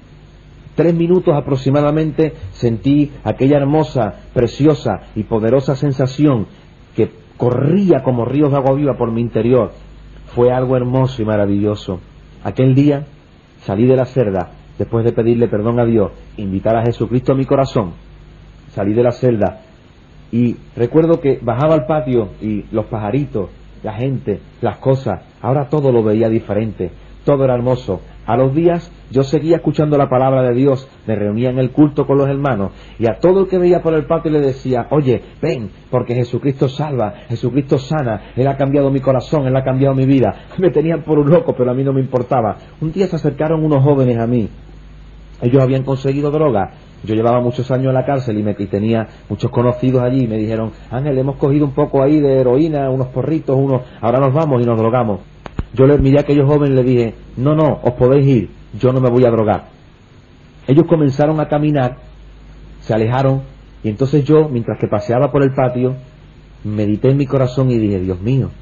Speaker 2: 3 minutos aproximadamente sentí aquella hermosa, preciosa y poderosa sensación que corría como ríos de agua viva por mi interior. Fue algo hermoso y maravilloso. Aquel día salí de la celda después de pedirle perdón a Dios, invitar a Jesucristo a mi corazón. Salí de la celda y recuerdo que bajaba al patio y los pajaritos, la gente, las cosas, ahora todo lo veía diferente, todo era hermoso. A los días yo seguía escuchando la palabra de Dios, me reunía en el culto con los hermanos, y a todo el que veía por el patio le decía: oye, ven, porque Jesucristo salva, Jesucristo sana, Él ha cambiado mi corazón, Él ha cambiado mi vida. Me tenían por un loco, pero a mí no me importaba. Un día se acercaron unos jóvenes a mí. Ellos habían conseguido droga. Yo llevaba muchos años en la cárcel y tenía muchos conocidos allí, y me dijeron: Ángel, hemos cogido un poco ahí de heroína, unos porritos, ahora nos vamos y nos drogamos. Yo les miré a aquellos jóvenes y les dije: no, os podéis ir, yo no me voy a drogar. Ellos comenzaron a caminar, se alejaron, y entonces yo, mientras que paseaba por el patio, medité en mi corazón y dije: Dios mío,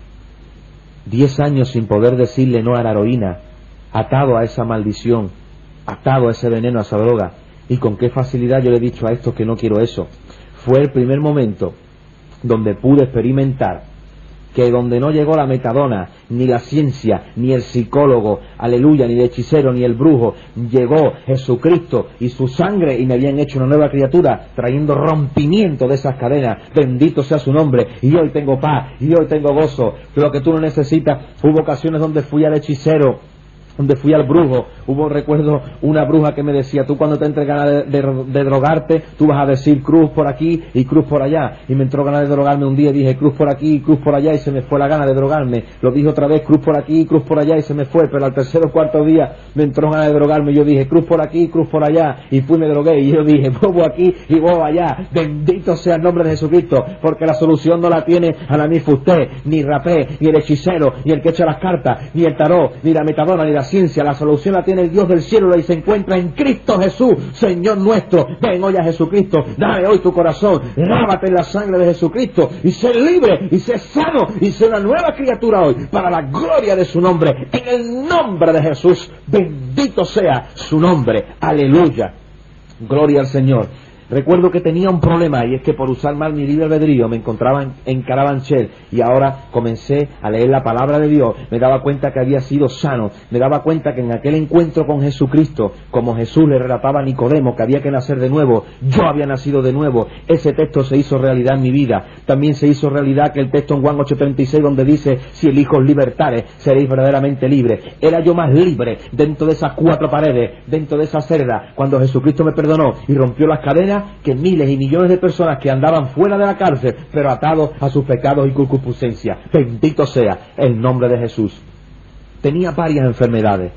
Speaker 2: 10 años sin poder decirle no a la heroína, atado a esa maldición, atado a ese veneno, a esa droga, y con qué facilidad yo le he dicho a estos que no quiero eso. Fue el primer momento donde pude experimentar que donde no llegó la metadona, ni la ciencia, ni el psicólogo, aleluya, ni el hechicero, ni el brujo, llegó Jesucristo y su sangre, y me habían hecho una nueva criatura, trayendo rompimiento de esas cadenas. Bendito sea su nombre. Y hoy tengo paz, y hoy tengo gozo. Lo que tú no necesitas. Hubo ocasiones donde fui al hechicero, donde fui al brujo. Recuerdo una bruja que me decía: tú cuando te entres ganas de drogarte, tú vas a decir cruz por aquí y cruz por allá. Y me entró ganas de drogarme un día, dije cruz por aquí y cruz por allá, y se me fue la gana de drogarme. Lo dije otra vez, cruz por aquí y cruz por allá, y se me fue. Pero al tercer o cuarto día me entró ganas de drogarme, y yo dije cruz por aquí y cruz por allá, y fui y me drogué. Y yo dije bobo aquí y bobo allá. Bendito sea el nombre de Jesucristo, porque la solución no la tiene usted, ni rapé, ni el hechicero, ni el que echa las cartas, ni el tarot, ni la metadona, ni la ciencia. La solución la tiene el Dios del cielo, y se encuentra en Cristo Jesús, Señor nuestro. Ven hoy a Jesucristo, dale hoy tu corazón, lávate en la sangre de Jesucristo, y sé libre, y sé sano, y sé una nueva criatura hoy, para la gloria de su nombre, en el nombre de Jesús. Bendito sea su nombre, aleluya, gloria al Señor. Recuerdo que tenía un problema, y es que por usar mal mi libre albedrío me encontraba en Carabanchel, y ahora comencé a leer la palabra de Dios. Me daba cuenta que había sido sano, me daba cuenta que en aquel encuentro con Jesucristo, como Jesús le relataba a Nicodemo que había que nacer de nuevo, yo había nacido de nuevo. Ese texto se hizo realidad en mi vida. También se hizo realidad que el texto en Juan 8:36, donde dice: si el Hijo os libertare, seréis verdaderamente libres. Era yo más libre dentro de esas 4 paredes, dentro de esa celda, cuando Jesucristo me perdonó y rompió las cadenas, que miles y millones de personas que andaban fuera de la cárcel, pero atados a sus pecados y concupiscencia. Bendito sea el nombre de Jesús. Tenía varias enfermedades.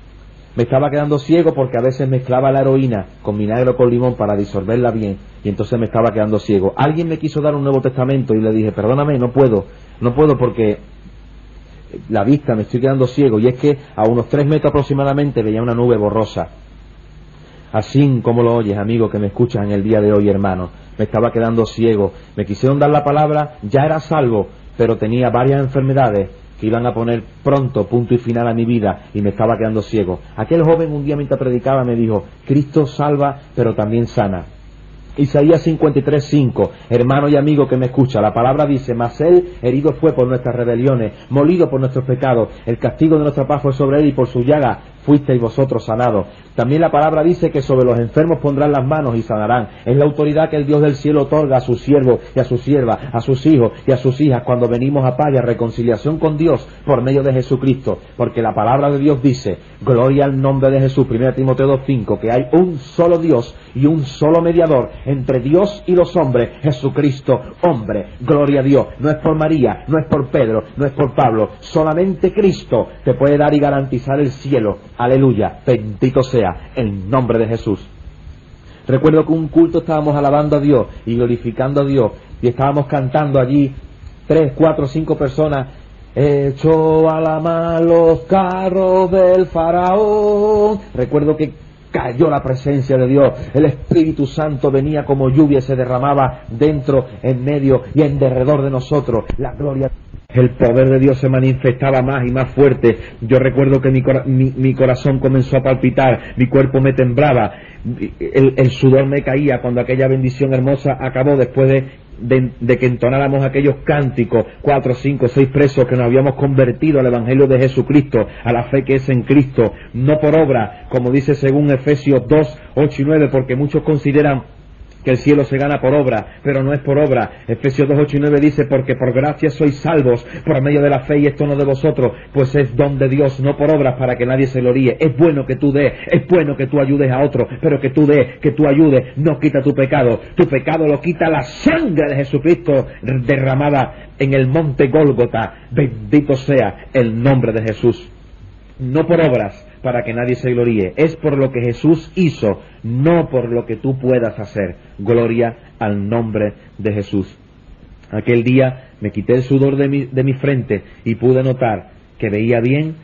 Speaker 2: Me estaba quedando ciego porque a veces mezclaba la heroína con vinagre o con limón para disolverla bien, y entonces me estaba quedando ciego. Alguien me quiso dar un Nuevo Testamento y le dije: perdóname, no puedo porque la vista, me estoy quedando ciego. Y es que a unos 3 metros aproximadamente veía una nube borrosa. Así como lo oyes, amigo que me escuchas en el día de hoy, hermano. me estaba quedando ciego. Me quisieron dar la palabra, ya era salvo, pero tenía varias enfermedades que iban a poner pronto punto y final a mi vida y me estaba quedando ciego. Aquel joven un día mientras predicaba me dijo: Cristo salva, pero también sana. Isaías 53:5, hermano y amigo que me escucha, la palabra dice: mas él herido fue por nuestras rebeliones, molido por nuestros pecados, el castigo de nuestra paz fue sobre él y por su llaga fuisteis vosotros sanados. También la palabra dice que sobre los enfermos pondrán las manos y sanarán. Es la autoridad que el Dios del cielo otorga a sus siervos y a sus siervas, a sus hijos y a sus hijas cuando venimos a paz y a reconciliación con Dios por medio de Jesucristo. Porque la palabra de Dios dice, gloria al nombre de Jesús, 1 Timoteo 2:5, que hay un solo Dios y un solo mediador entre Dios y los hombres, Jesucristo, hombre. Gloria a Dios. No es por María, no es por Pedro, no es por Pablo. Solamente Cristo te puede dar y garantizar el cielo. Aleluya. Bendito sea el nombre de Jesús. Recuerdo que un culto estábamos alabando a Dios y glorificando a Dios y estábamos cantando allí 3, 4, 5 personas. Echó a la mar los carros del faraón. Recuerdo que cayó la presencia de Dios, el Espíritu Santo venía como lluvia y se derramaba dentro, en medio y en derredor de nosotros. La gloria, el poder de Dios se manifestaba más y más fuerte. Yo recuerdo que mi corazón comenzó a palpitar, mi cuerpo me temblaba, el sudor me caía cuando aquella bendición hermosa acabó, después de que entonáramos aquellos cánticos, 4, 5, 6 presos que nos habíamos convertido al Evangelio de Jesucristo, a la fe que es en Cristo, no por obra, como dice según Efesios 2, 8 y 9, porque muchos consideran que el cielo se gana por obra, pero no es por obra. Efesios 2, 8 y 9 dice: porque por gracia sois salvos por medio de la fe, y esto no de vosotros, pues es don de Dios, no por obras, para que nadie se gloríe. Es bueno que tú des, es bueno que tú ayudes a otro, pero que tú des, que tú ayudes, no quita tu pecado lo quita la sangre de Jesucristo derramada en el monte Gólgota. Bendito sea el nombre de Jesús. No por obras, para que nadie se gloríe, es por lo que Jesús hizo, no por lo que tú puedas hacer. Gloria al nombre de Jesús. Aquel día me quité el sudor de mi frente y pude notar que veía bien,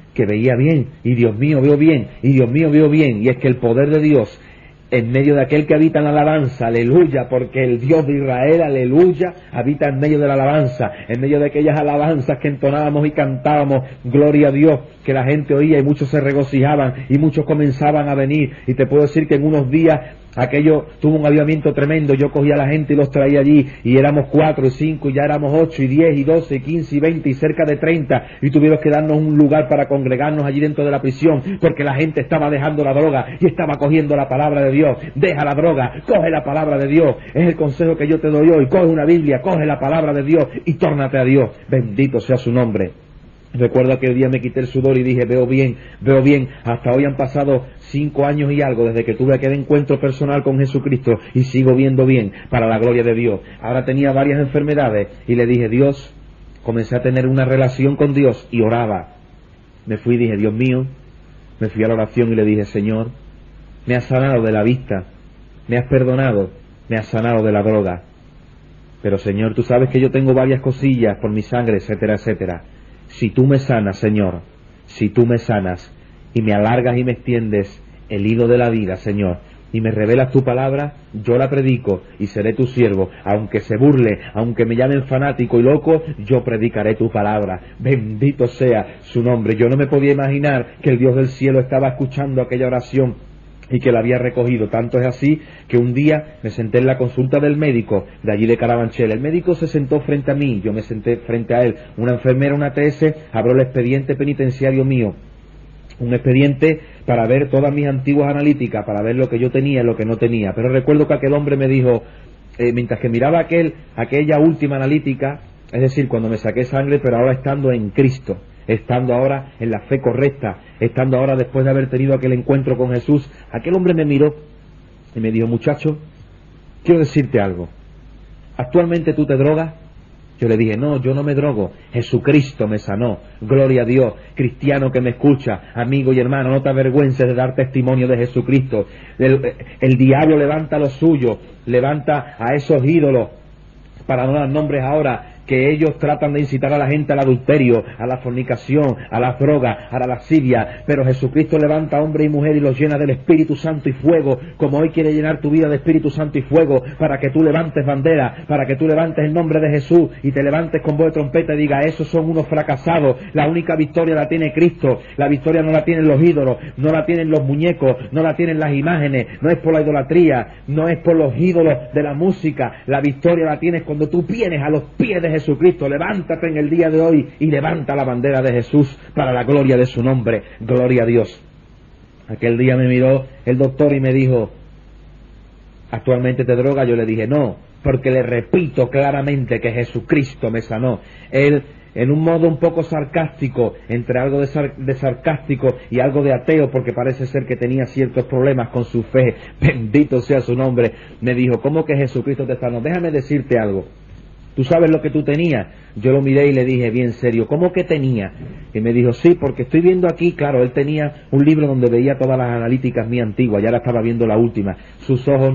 Speaker 2: y Dios mío, veo bien, y Dios mío, veo bien, y es que el poder de Dios en medio de aquel que habita en la alabanza, aleluya, porque el Dios de Israel, aleluya, habita en medio de la alabanza, en medio de aquellas alabanzas que entonábamos y cantábamos, gloria a Dios, que la gente oía y muchos se regocijaban y muchos comenzaban a venir. Y te puedo decir que en unos días aquello tuvo un avivamiento tremendo. Yo cogía a la gente y los traía allí, y éramos 4 y 5, y ya éramos 8 y 10 y 12 y 15 y 20 y cerca de 30, y tuvimos que darnos un lugar para congregarnos allí dentro de la prisión, porque la gente estaba dejando la droga y estaba cogiendo la palabra de Dios. Deja la droga, coge la palabra de Dios, es el consejo que yo te doy hoy. Coge una Biblia, coge la palabra de Dios y tórnate a Dios. Bendito sea su nombre. Recuerdo que el día me quité el sudor y dije: veo bien. Hasta hoy han pasado 5 años y algo desde que tuve aquel encuentro personal con Jesucristo, y sigo viendo bien, para la gloria de Dios. Ahora tenía varias enfermedades y le dije: Dios, comencé a tener una relación con Dios y oraba. Me fui y dije: Dios mío, me fui a la oración y le dije: Señor, me has sanado de la vista, me has perdonado, me has sanado de la droga, pero Señor, tú sabes que yo tengo varias cosillas por mi sangre, etcétera, etcétera. Si tú me sanas, Señor, si tú me sanas y me alargas y me extiendes el hilo de la vida, Señor, y me revelas tu palabra, yo la predico y seré tu siervo. Aunque se burle, aunque me llamen fanático y loco, yo predicaré tu palabra. Bendito sea su nombre. Yo no me podía imaginar que el Dios del cielo estaba escuchando aquella oración y que la había recogido. Tanto es así que un día me senté en la consulta del médico de allí de Carabanchel. El médico se sentó frente a mí, yo me senté frente a él. Una enfermera, una TS, abrió el expediente penitenciario mío, un expediente para ver todas mis antiguas analíticas, para ver lo que yo tenía y lo que no tenía. Pero recuerdo que aquel hombre me dijo, mientras que miraba aquella última analítica, es decir, cuando me saqué sangre, pero ahora estando en Cristo, estando ahora en la fe correcta, estando ahora después de haber tenido aquel encuentro con Jesús, aquel hombre me miró y me dijo: muchacho, quiero decirte algo. ¿Actualmente tú te drogas? Yo le dije: no, yo no me drogo. Jesucristo me sanó. Gloria a Dios. Cristiano que me escucha, amigo y hermano, no te avergüences de dar testimonio de Jesucristo. El diablo levanta lo suyo, levanta a esos ídolos, para no dar nombres ahora, que ellos tratan de incitar a la gente al adulterio, a la fornicación, a las drogas, a la lascivia, pero Jesucristo levanta a hombre y mujer y los llena del Espíritu Santo y fuego, como hoy quiere llenar tu vida de Espíritu Santo y fuego, para que tú levantes bandera, para que tú levantes el nombre de Jesús y te levantes con voz de trompeta y diga: esos son unos fracasados, la única victoria la tiene Cristo, la victoria no la tienen los ídolos, no la tienen los muñecos, no la tienen las imágenes, no es por la idolatría, no es por los ídolos de la música, la victoria la tienes cuando tú vienes a los pies de Jesucristo. Levántate en el día de hoy y levanta la bandera de Jesús para la gloria de su nombre. Gloria a Dios. Aquel día me miró el doctor y me dijo: ¿actualmente te droga? Yo le dije: no, porque le repito claramente que Jesucristo me sanó. Él, en un modo un poco sarcástico, entre algo de sarcástico y algo de ateo, porque parece ser que tenía ciertos problemas con su fe, bendito sea su nombre, me dijo: ¿cómo que Jesucristo te sanó? Déjame decirte algo. ¿Tú sabes lo que tú tenías? Yo lo miré y le dije bien serio: ¿cómo que tenía? Y me dijo: sí, porque estoy viendo aquí. Claro, él tenía un libro donde veía todas las analíticas mías antiguas y ahora estaba viendo la última. Sus ojos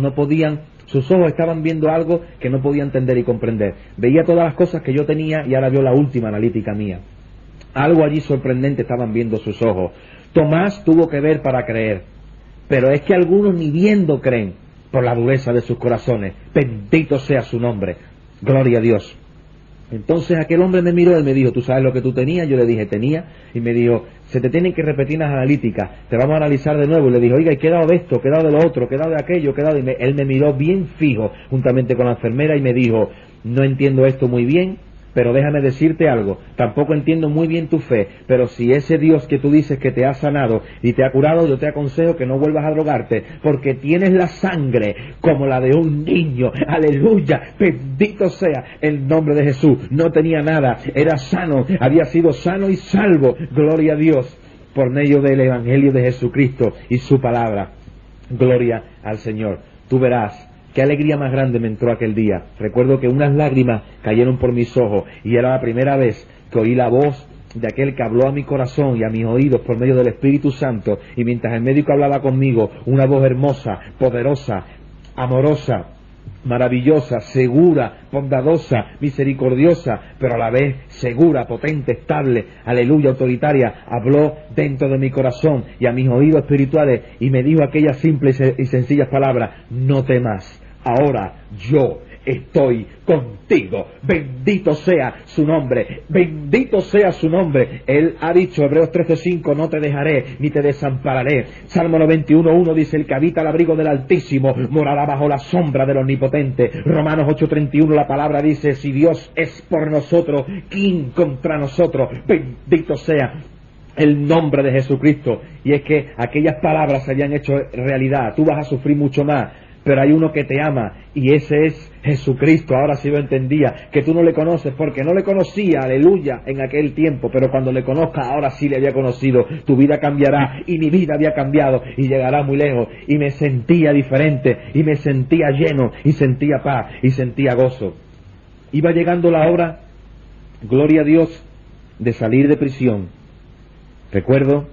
Speaker 2: estaban viendo algo que no podía entender y comprender. Veía todas las cosas que yo tenía y ahora vio la última analítica mía. Algo allí sorprendente estaban viendo sus ojos. Tomás tuvo que ver para creer, pero es que algunos ni viendo creen por la dureza de sus corazones. Bendito sea su nombre. Gloria a Dios. Entonces aquel hombre me miró y me dijo: ¿tú sabes lo que tú tenías? Yo le dije: tenía. Y me dijo: se te tienen que repetir las analíticas, te vamos a analizar de nuevo. Y le dije: oiga, he quedado de esto, he quedado de lo otro, he quedado de aquello, he quedado... Él me miró bien fijo, juntamente con la enfermera, y me dijo: no entiendo esto muy bien, pero déjame decirte algo, tampoco entiendo muy bien tu fe, pero si ese Dios que tú dices que te ha sanado y te ha curado, yo te aconsejo que no vuelvas a drogarte, porque tienes la sangre como la de un niño. Aleluya, bendito sea el nombre de Jesús. No tenía nada, era sano, había sido sano y salvo, gloria a Dios, por medio del Evangelio de Jesucristo y su palabra. Gloria al Señor. Tú verás qué alegría más grande me entró aquel día. Recuerdo que unas lágrimas cayeron por mis ojos y era la primera vez que oí la voz de aquel que habló a mi corazón y a mis oídos por medio del Espíritu Santo. Y mientras el médico hablaba conmigo, una voz hermosa, poderosa, amorosa, maravillosa, segura, bondadosa, misericordiosa, pero a la vez segura, potente, estable, aleluya, autoritaria, habló dentro de mi corazón y a mis oídos espirituales y me dijo aquellas simples y sencillas palabras: no temas, ahora yo estoy contigo. Bendito sea su nombre, bendito sea su nombre. Él ha dicho, Hebreos 13:5, no te dejaré ni te desampararé. Salmo 91:1 dice: el que habita al abrigo del Altísimo morará bajo la sombra del Omnipotente. Romanos 8:31 la palabra dice: si Dios es por nosotros, ¿quién contra nosotros? Bendito sea el nombre de Jesucristo. Y es que aquellas palabras se habían hecho realidad. Tú vas a sufrir mucho más, pero hay uno que te ama y ese es Jesucristo. Ahora sí lo entendía, que tú no le conoces porque no le conocía, aleluya, en aquel tiempo, pero cuando le conozcas ahora sí le había conocido. Tu vida cambiará y mi vida había cambiado y llegará muy lejos. Y me sentía diferente y me sentía lleno y sentía paz y sentía gozo. Iba llegando la hora, gloria a Dios, de salir de prisión. Recuerdo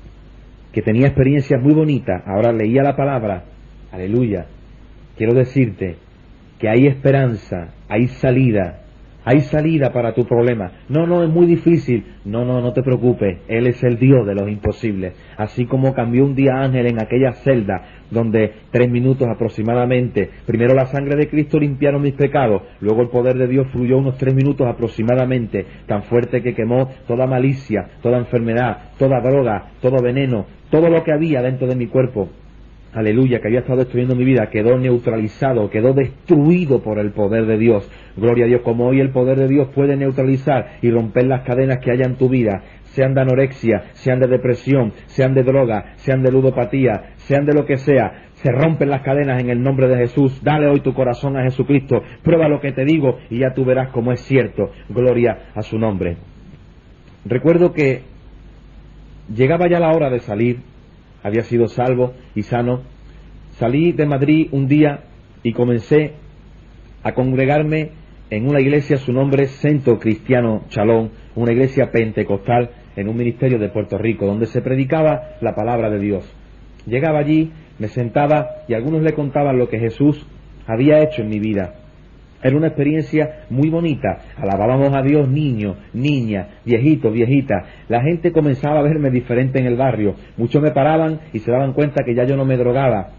Speaker 2: que tenía experiencias muy bonitas. Ahora leía la palabra, aleluya. Quiero decirte que hay esperanza, hay salida para tu problema. No, es muy difícil. No te preocupes, Él es el Dios de los imposibles. Así como cambió un día Ángel en aquella celda, donde 3 minutos aproximadamente, primero la sangre de Cristo limpiaron mis pecados, luego el poder de Dios fluyó unos 3 minutos aproximadamente, tan fuerte que quemó toda malicia, toda enfermedad, toda droga, todo veneno, todo lo que había dentro de mi cuerpo. Aleluya, que había estado destruyendo mi vida, quedó neutralizado, quedó destruido por el poder de Dios. Gloria a Dios, como hoy el poder de Dios puede neutralizar y romper las cadenas que haya en tu vida, sean de anorexia, sean de depresión, sean de droga, sean de ludopatía, sean de lo que sea. Se rompen las cadenas en el nombre de Jesús. Dale hoy tu corazón a Jesucristo, prueba lo que te digo y ya tú verás cómo es cierto. Gloria a su nombre. Recuerdo que llegaba ya la hora de salir. Había sido salvo y sano. Salí de Madrid un día y comencé a congregarme en una iglesia, su nombre es Centro Cristiano Chalón, una iglesia pentecostal en un ministerio de Puerto Rico, donde se predicaba la palabra de Dios. Llegaba allí, me sentaba y algunos le contaban lo que Jesús había hecho en mi vida. Era una experiencia muy bonita. Alabábamos a Dios, niños, niñas, viejitos, viejitas. La gente comenzaba a verme diferente en el barrio. Muchos me paraban y se daban cuenta que ya yo no me drogaba.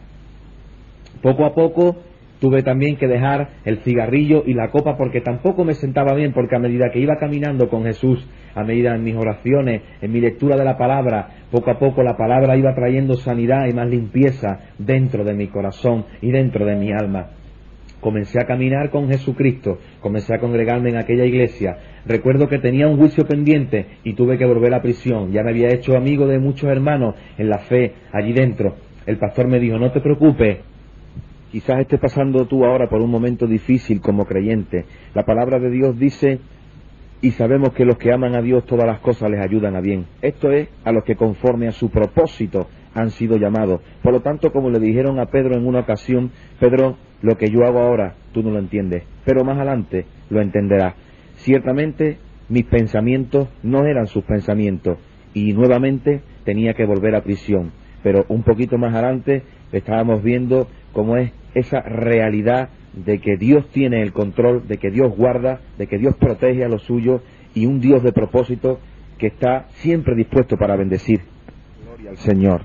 Speaker 2: Poco a poco tuve también que dejar el cigarrillo y la copa porque tampoco me sentaba bien, porque a medida que iba caminando con Jesús, a medida en mis oraciones, en mi lectura de la palabra, poco a poco la palabra iba trayendo sanidad y más limpieza dentro de mi corazón y dentro de mi alma. Comencé a caminar con Jesucristo, comencé a congregarme en aquella iglesia. Recuerdo que tenía un juicio pendiente y tuve que volver a prisión. Ya me había hecho amigo de muchos hermanos en la fe allí dentro. El pastor me dijo, no te preocupes, quizás estés pasando tú ahora por un momento difícil como creyente. La palabra de Dios dice, y sabemos que los que aman a Dios todas las cosas les ayudan a bien. Esto es a los que conforme a su propósito han sido llamados. Por lo tanto, como le dijeron a Pedro en una ocasión, Pedro, lo que yo hago ahora, tú no lo entiendes, pero más adelante lo entenderás. Ciertamente, mis pensamientos no eran sus pensamientos, y nuevamente tenía que volver a prisión. Pero un poquito más adelante estábamos viendo cómo es esa realidad de que Dios tiene el control, de que Dios guarda, de que Dios protege a los suyos, y un Dios de propósito que está siempre dispuesto para bendecir. Gloria al Señor.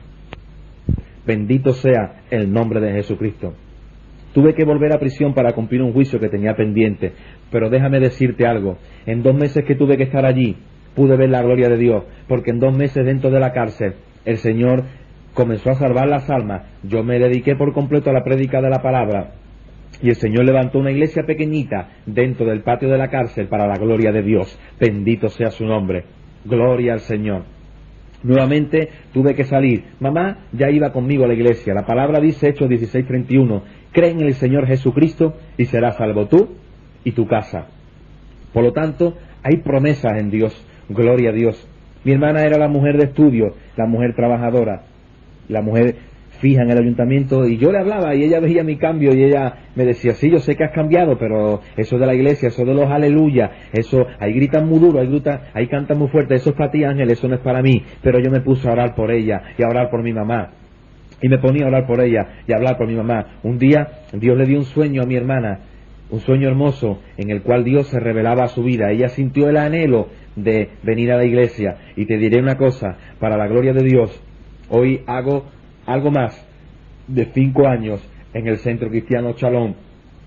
Speaker 2: Bendito sea el nombre de Jesucristo. Tuve que volver a prisión para cumplir un juicio que tenía pendiente, pero déjame decirte algo, en 2 meses que tuve que estar allí, pude ver la gloria de Dios, porque en 2 meses dentro de la cárcel, el Señor comenzó a salvar las almas. Yo me dediqué por completo a la prédica de la palabra, y el Señor levantó una iglesia pequeñita dentro del patio de la cárcel para la gloria de Dios. Bendito sea su nombre. Gloria al Señor. Nuevamente tuve que salir. Mamá ya iba conmigo a la iglesia. La palabra dice, Hechos 16:31, cree en el Señor Jesucristo y serás salvo tú y tu casa. Por lo tanto, hay promesas en Dios. Gloria a Dios. Mi hermana era la mujer de estudio, la mujer trabajadora, la mujer fija en el ayuntamiento, y yo le hablaba y ella veía mi cambio y ella me decía, sí, yo sé que has cambiado, pero eso de la iglesia, eso de los aleluya, eso, ahí gritan muy duro, ahí cantan muy fuerte, eso es para ti, Ángel, eso no es para mí. Pero yo me puse a orar por ella y a orar por mi mamá, y me ponía a orar por ella y a hablar por mi mamá. Un día Dios le dio un sueño a mi hermana, un sueño hermoso en el cual Dios se revelaba a su vida. Ella sintió el anhelo de venir a la iglesia, y te diré una cosa, para la gloria de Dios, hoy hago algo más de 5 años en el Centro Cristiano Shalom,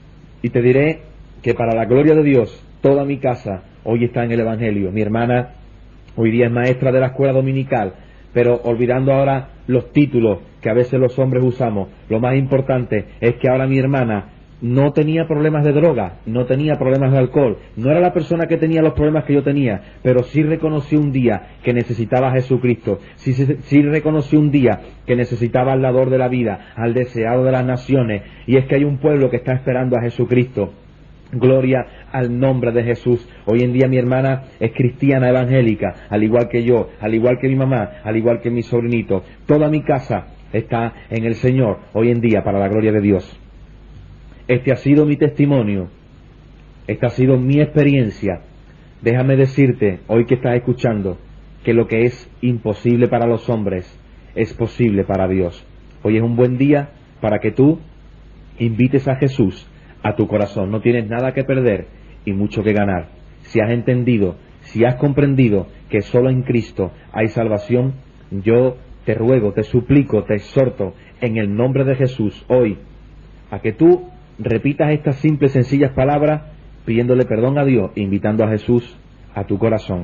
Speaker 2: y te diré que para la gloria de Dios toda mi casa hoy está en el Evangelio. Mi hermana hoy día es maestra de la escuela dominical, pero olvidando ahora los títulos que a veces los hombres usamos, lo más importante es que ahora mi hermana no tenía problemas de droga, no tenía problemas de alcohol, no era la persona que tenía los problemas que yo tenía, pero sí reconoció un día que necesitaba a Jesucristo, sí reconoció un día que necesitaba al dador de la vida, al deseado de las naciones, y es que hay un pueblo que está esperando a Jesucristo. Gloria al nombre de Jesús. Hoy en día mi hermana es cristiana evangélica, al igual que yo, al igual que mi mamá, al igual que mi sobrinito. Toda mi casa está en el Señor hoy en día para la gloria de Dios. Este ha sido mi testimonio, esta ha sido mi experiencia. Déjame decirte, hoy que estás escuchando, que lo que es imposible para los hombres es posible para Dios. Hoy es un buen día para que tú invites a Jesús a tu corazón. No tienes nada que perder y mucho que ganar. Si has entendido, si has comprendido que solo en Cristo hay salvación, yo te ruego, te suplico, te exhorto en el nombre de Jesús hoy a que tú repitas estas simples, sencillas palabras pidiéndole perdón a Dios e invitando a Jesús a tu corazón.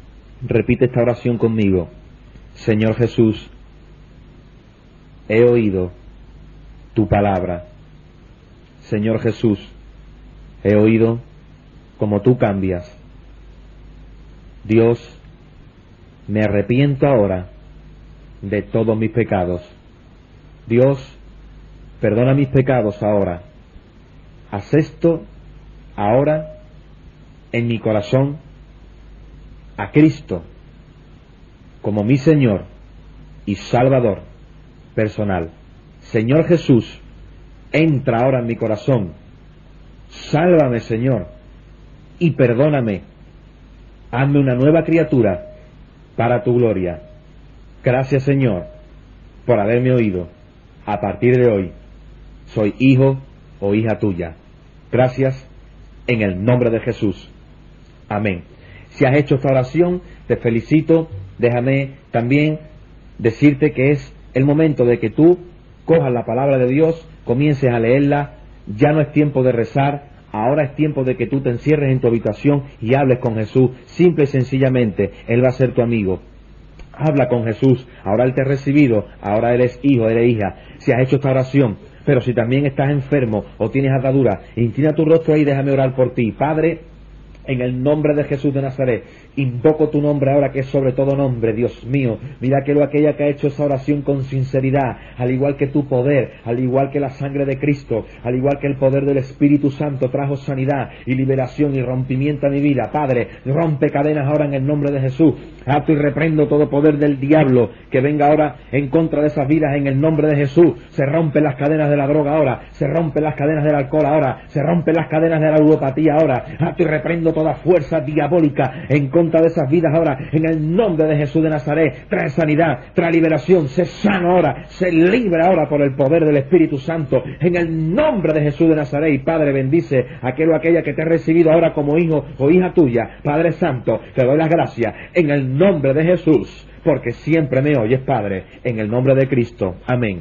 Speaker 2: Repite esta oración conmigo. Señor Jesús, he oído tu palabra. Señor Jesús, he oído cómo tú cambias. Dios, me arrepiento ahora de todos mis pecados. Dios, perdona mis pecados ahora. Haz esto ahora en mi corazón a Cristo como mi Señor y Salvador personal. Señor Jesús, entra ahora en mi corazón, sálvame, Señor, y perdóname. Hazme una nueva criatura para tu gloria. Gracias, Señor, por haberme oído. A partir de hoy, soy hijo o hija tuya. Gracias en el nombre de Jesús. Amén. Si has hecho esta oración, te felicito. Déjame también decirte que es el momento de que tú cojas la palabra de Dios, comiences a leerla. Ya no es tiempo de rezar, ahora es tiempo de que tú te encierres en tu habitación y hables con Jesús. Simple y sencillamente, Él va a ser tu amigo. Habla con Jesús. Ahora Él te ha recibido, ahora eres hijo, eres hija. Si has hecho esta oración, pero si también estás enfermo o tienes atadura, inclina tu rostro ahí y déjame orar por ti. Padre, en el nombre de Jesús de Nazaret, invoco tu nombre ahora, que es sobre todo nombre, Dios mío. Mira aquella que ha hecho esa oración con sinceridad, al igual que tu poder, al igual que la sangre de Cristo, al igual que el poder del Espíritu Santo trajo sanidad y liberación y rompimiento a mi vida. Padre, rompe cadenas ahora en el nombre de Jesús. Ato y reprendo todo poder del diablo que venga ahora en contra de esas vidas en el nombre de Jesús. Se rompen las cadenas de la droga ahora, se rompen las cadenas del alcohol ahora, se rompen las cadenas de la ludopatía ahora. Ato y reprendo toda fuerza diabólica en contra de esas vidas ahora, en el nombre de Jesús de Nazaret. Trae sanidad, trae liberación, se sana ahora, se libra ahora por el poder del Espíritu Santo, en el nombre de Jesús de Nazaret. Y Padre, bendice a aquel o aquella que te ha recibido ahora como hijo o hija tuya. Padre Santo, te doy las gracias en el nombre de Jesús, porque siempre me oyes, Padre, en el nombre de Cristo. Amén.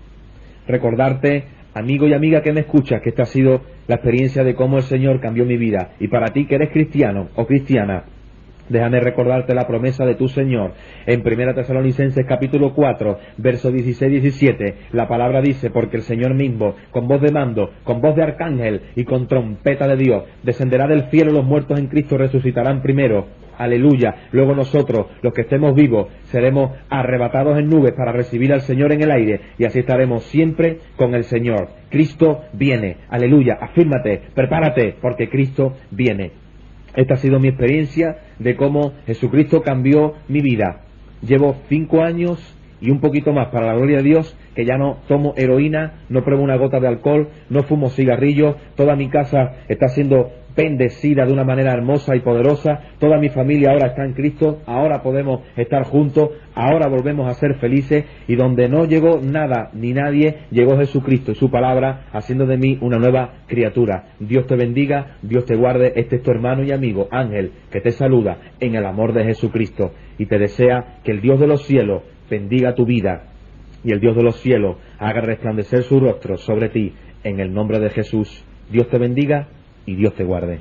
Speaker 2: Recordarte, amigo y amiga que me escuchas, que esta ha sido la experiencia de cómo el Señor cambió mi vida. Y para ti que eres cristiano o cristiana, déjame recordarte la promesa de tu Señor. En 1 Tesalonicenses capítulo 4, versos 16-17, la palabra dice: porque el Señor mismo, con voz de mando, con voz de arcángel y con trompeta de Dios, descenderá del cielo. Los muertos en Cristo resucitarán primero. Aleluya. Luego nosotros, los que estemos vivos, seremos arrebatados en nubes para recibir al Señor en el aire, y así estaremos siempre con el Señor. Cristo viene. Aleluya. Afírmate, prepárate, porque Cristo viene. Esta ha sido mi experiencia de cómo Jesucristo cambió mi vida. Llevo 5 años y un poquito más, para la gloria de Dios, que ya no tomo heroína, no pruebo una gota de alcohol, no fumo cigarrillos. Toda mi casa está siendo bendecida de una manera hermosa y poderosa. Toda mi familia ahora está en Cristo. Ahora podemos estar juntos. Ahora volvemos a ser felices. Y donde no llegó nada ni nadie, llegó Jesucristo y su palabra, haciendo de mí una nueva criatura. Dios te bendiga, Dios te guarde. Este es tu hermano y amigo Ángel, que te saluda en el amor de Jesucristo y te desea que el Dios de los cielos bendiga tu vida y el Dios de los cielos haga resplandecer su rostro sobre ti en el nombre de Jesús. Dios te bendiga y Dios te guarde.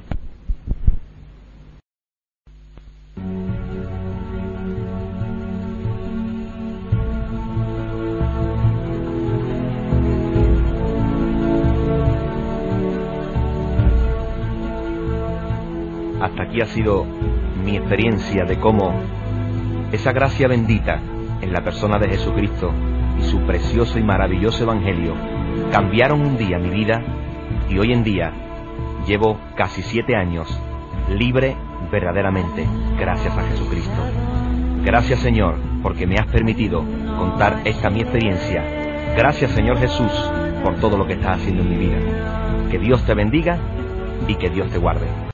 Speaker 1: Hasta aquí ha sido mi experiencia de cómo esa gracia bendita en la persona de Jesucristo y su precioso y maravilloso evangelio cambiaron un día mi vida, y hoy en día llevo casi 7 años libre verdaderamente gracias a Jesucristo. Gracias, Señor, porque me has permitido contar esta mi experiencia. Gracias, Señor Jesús, por todo lo que estás haciendo en mi vida. Que Dios te bendiga y que Dios te guarde.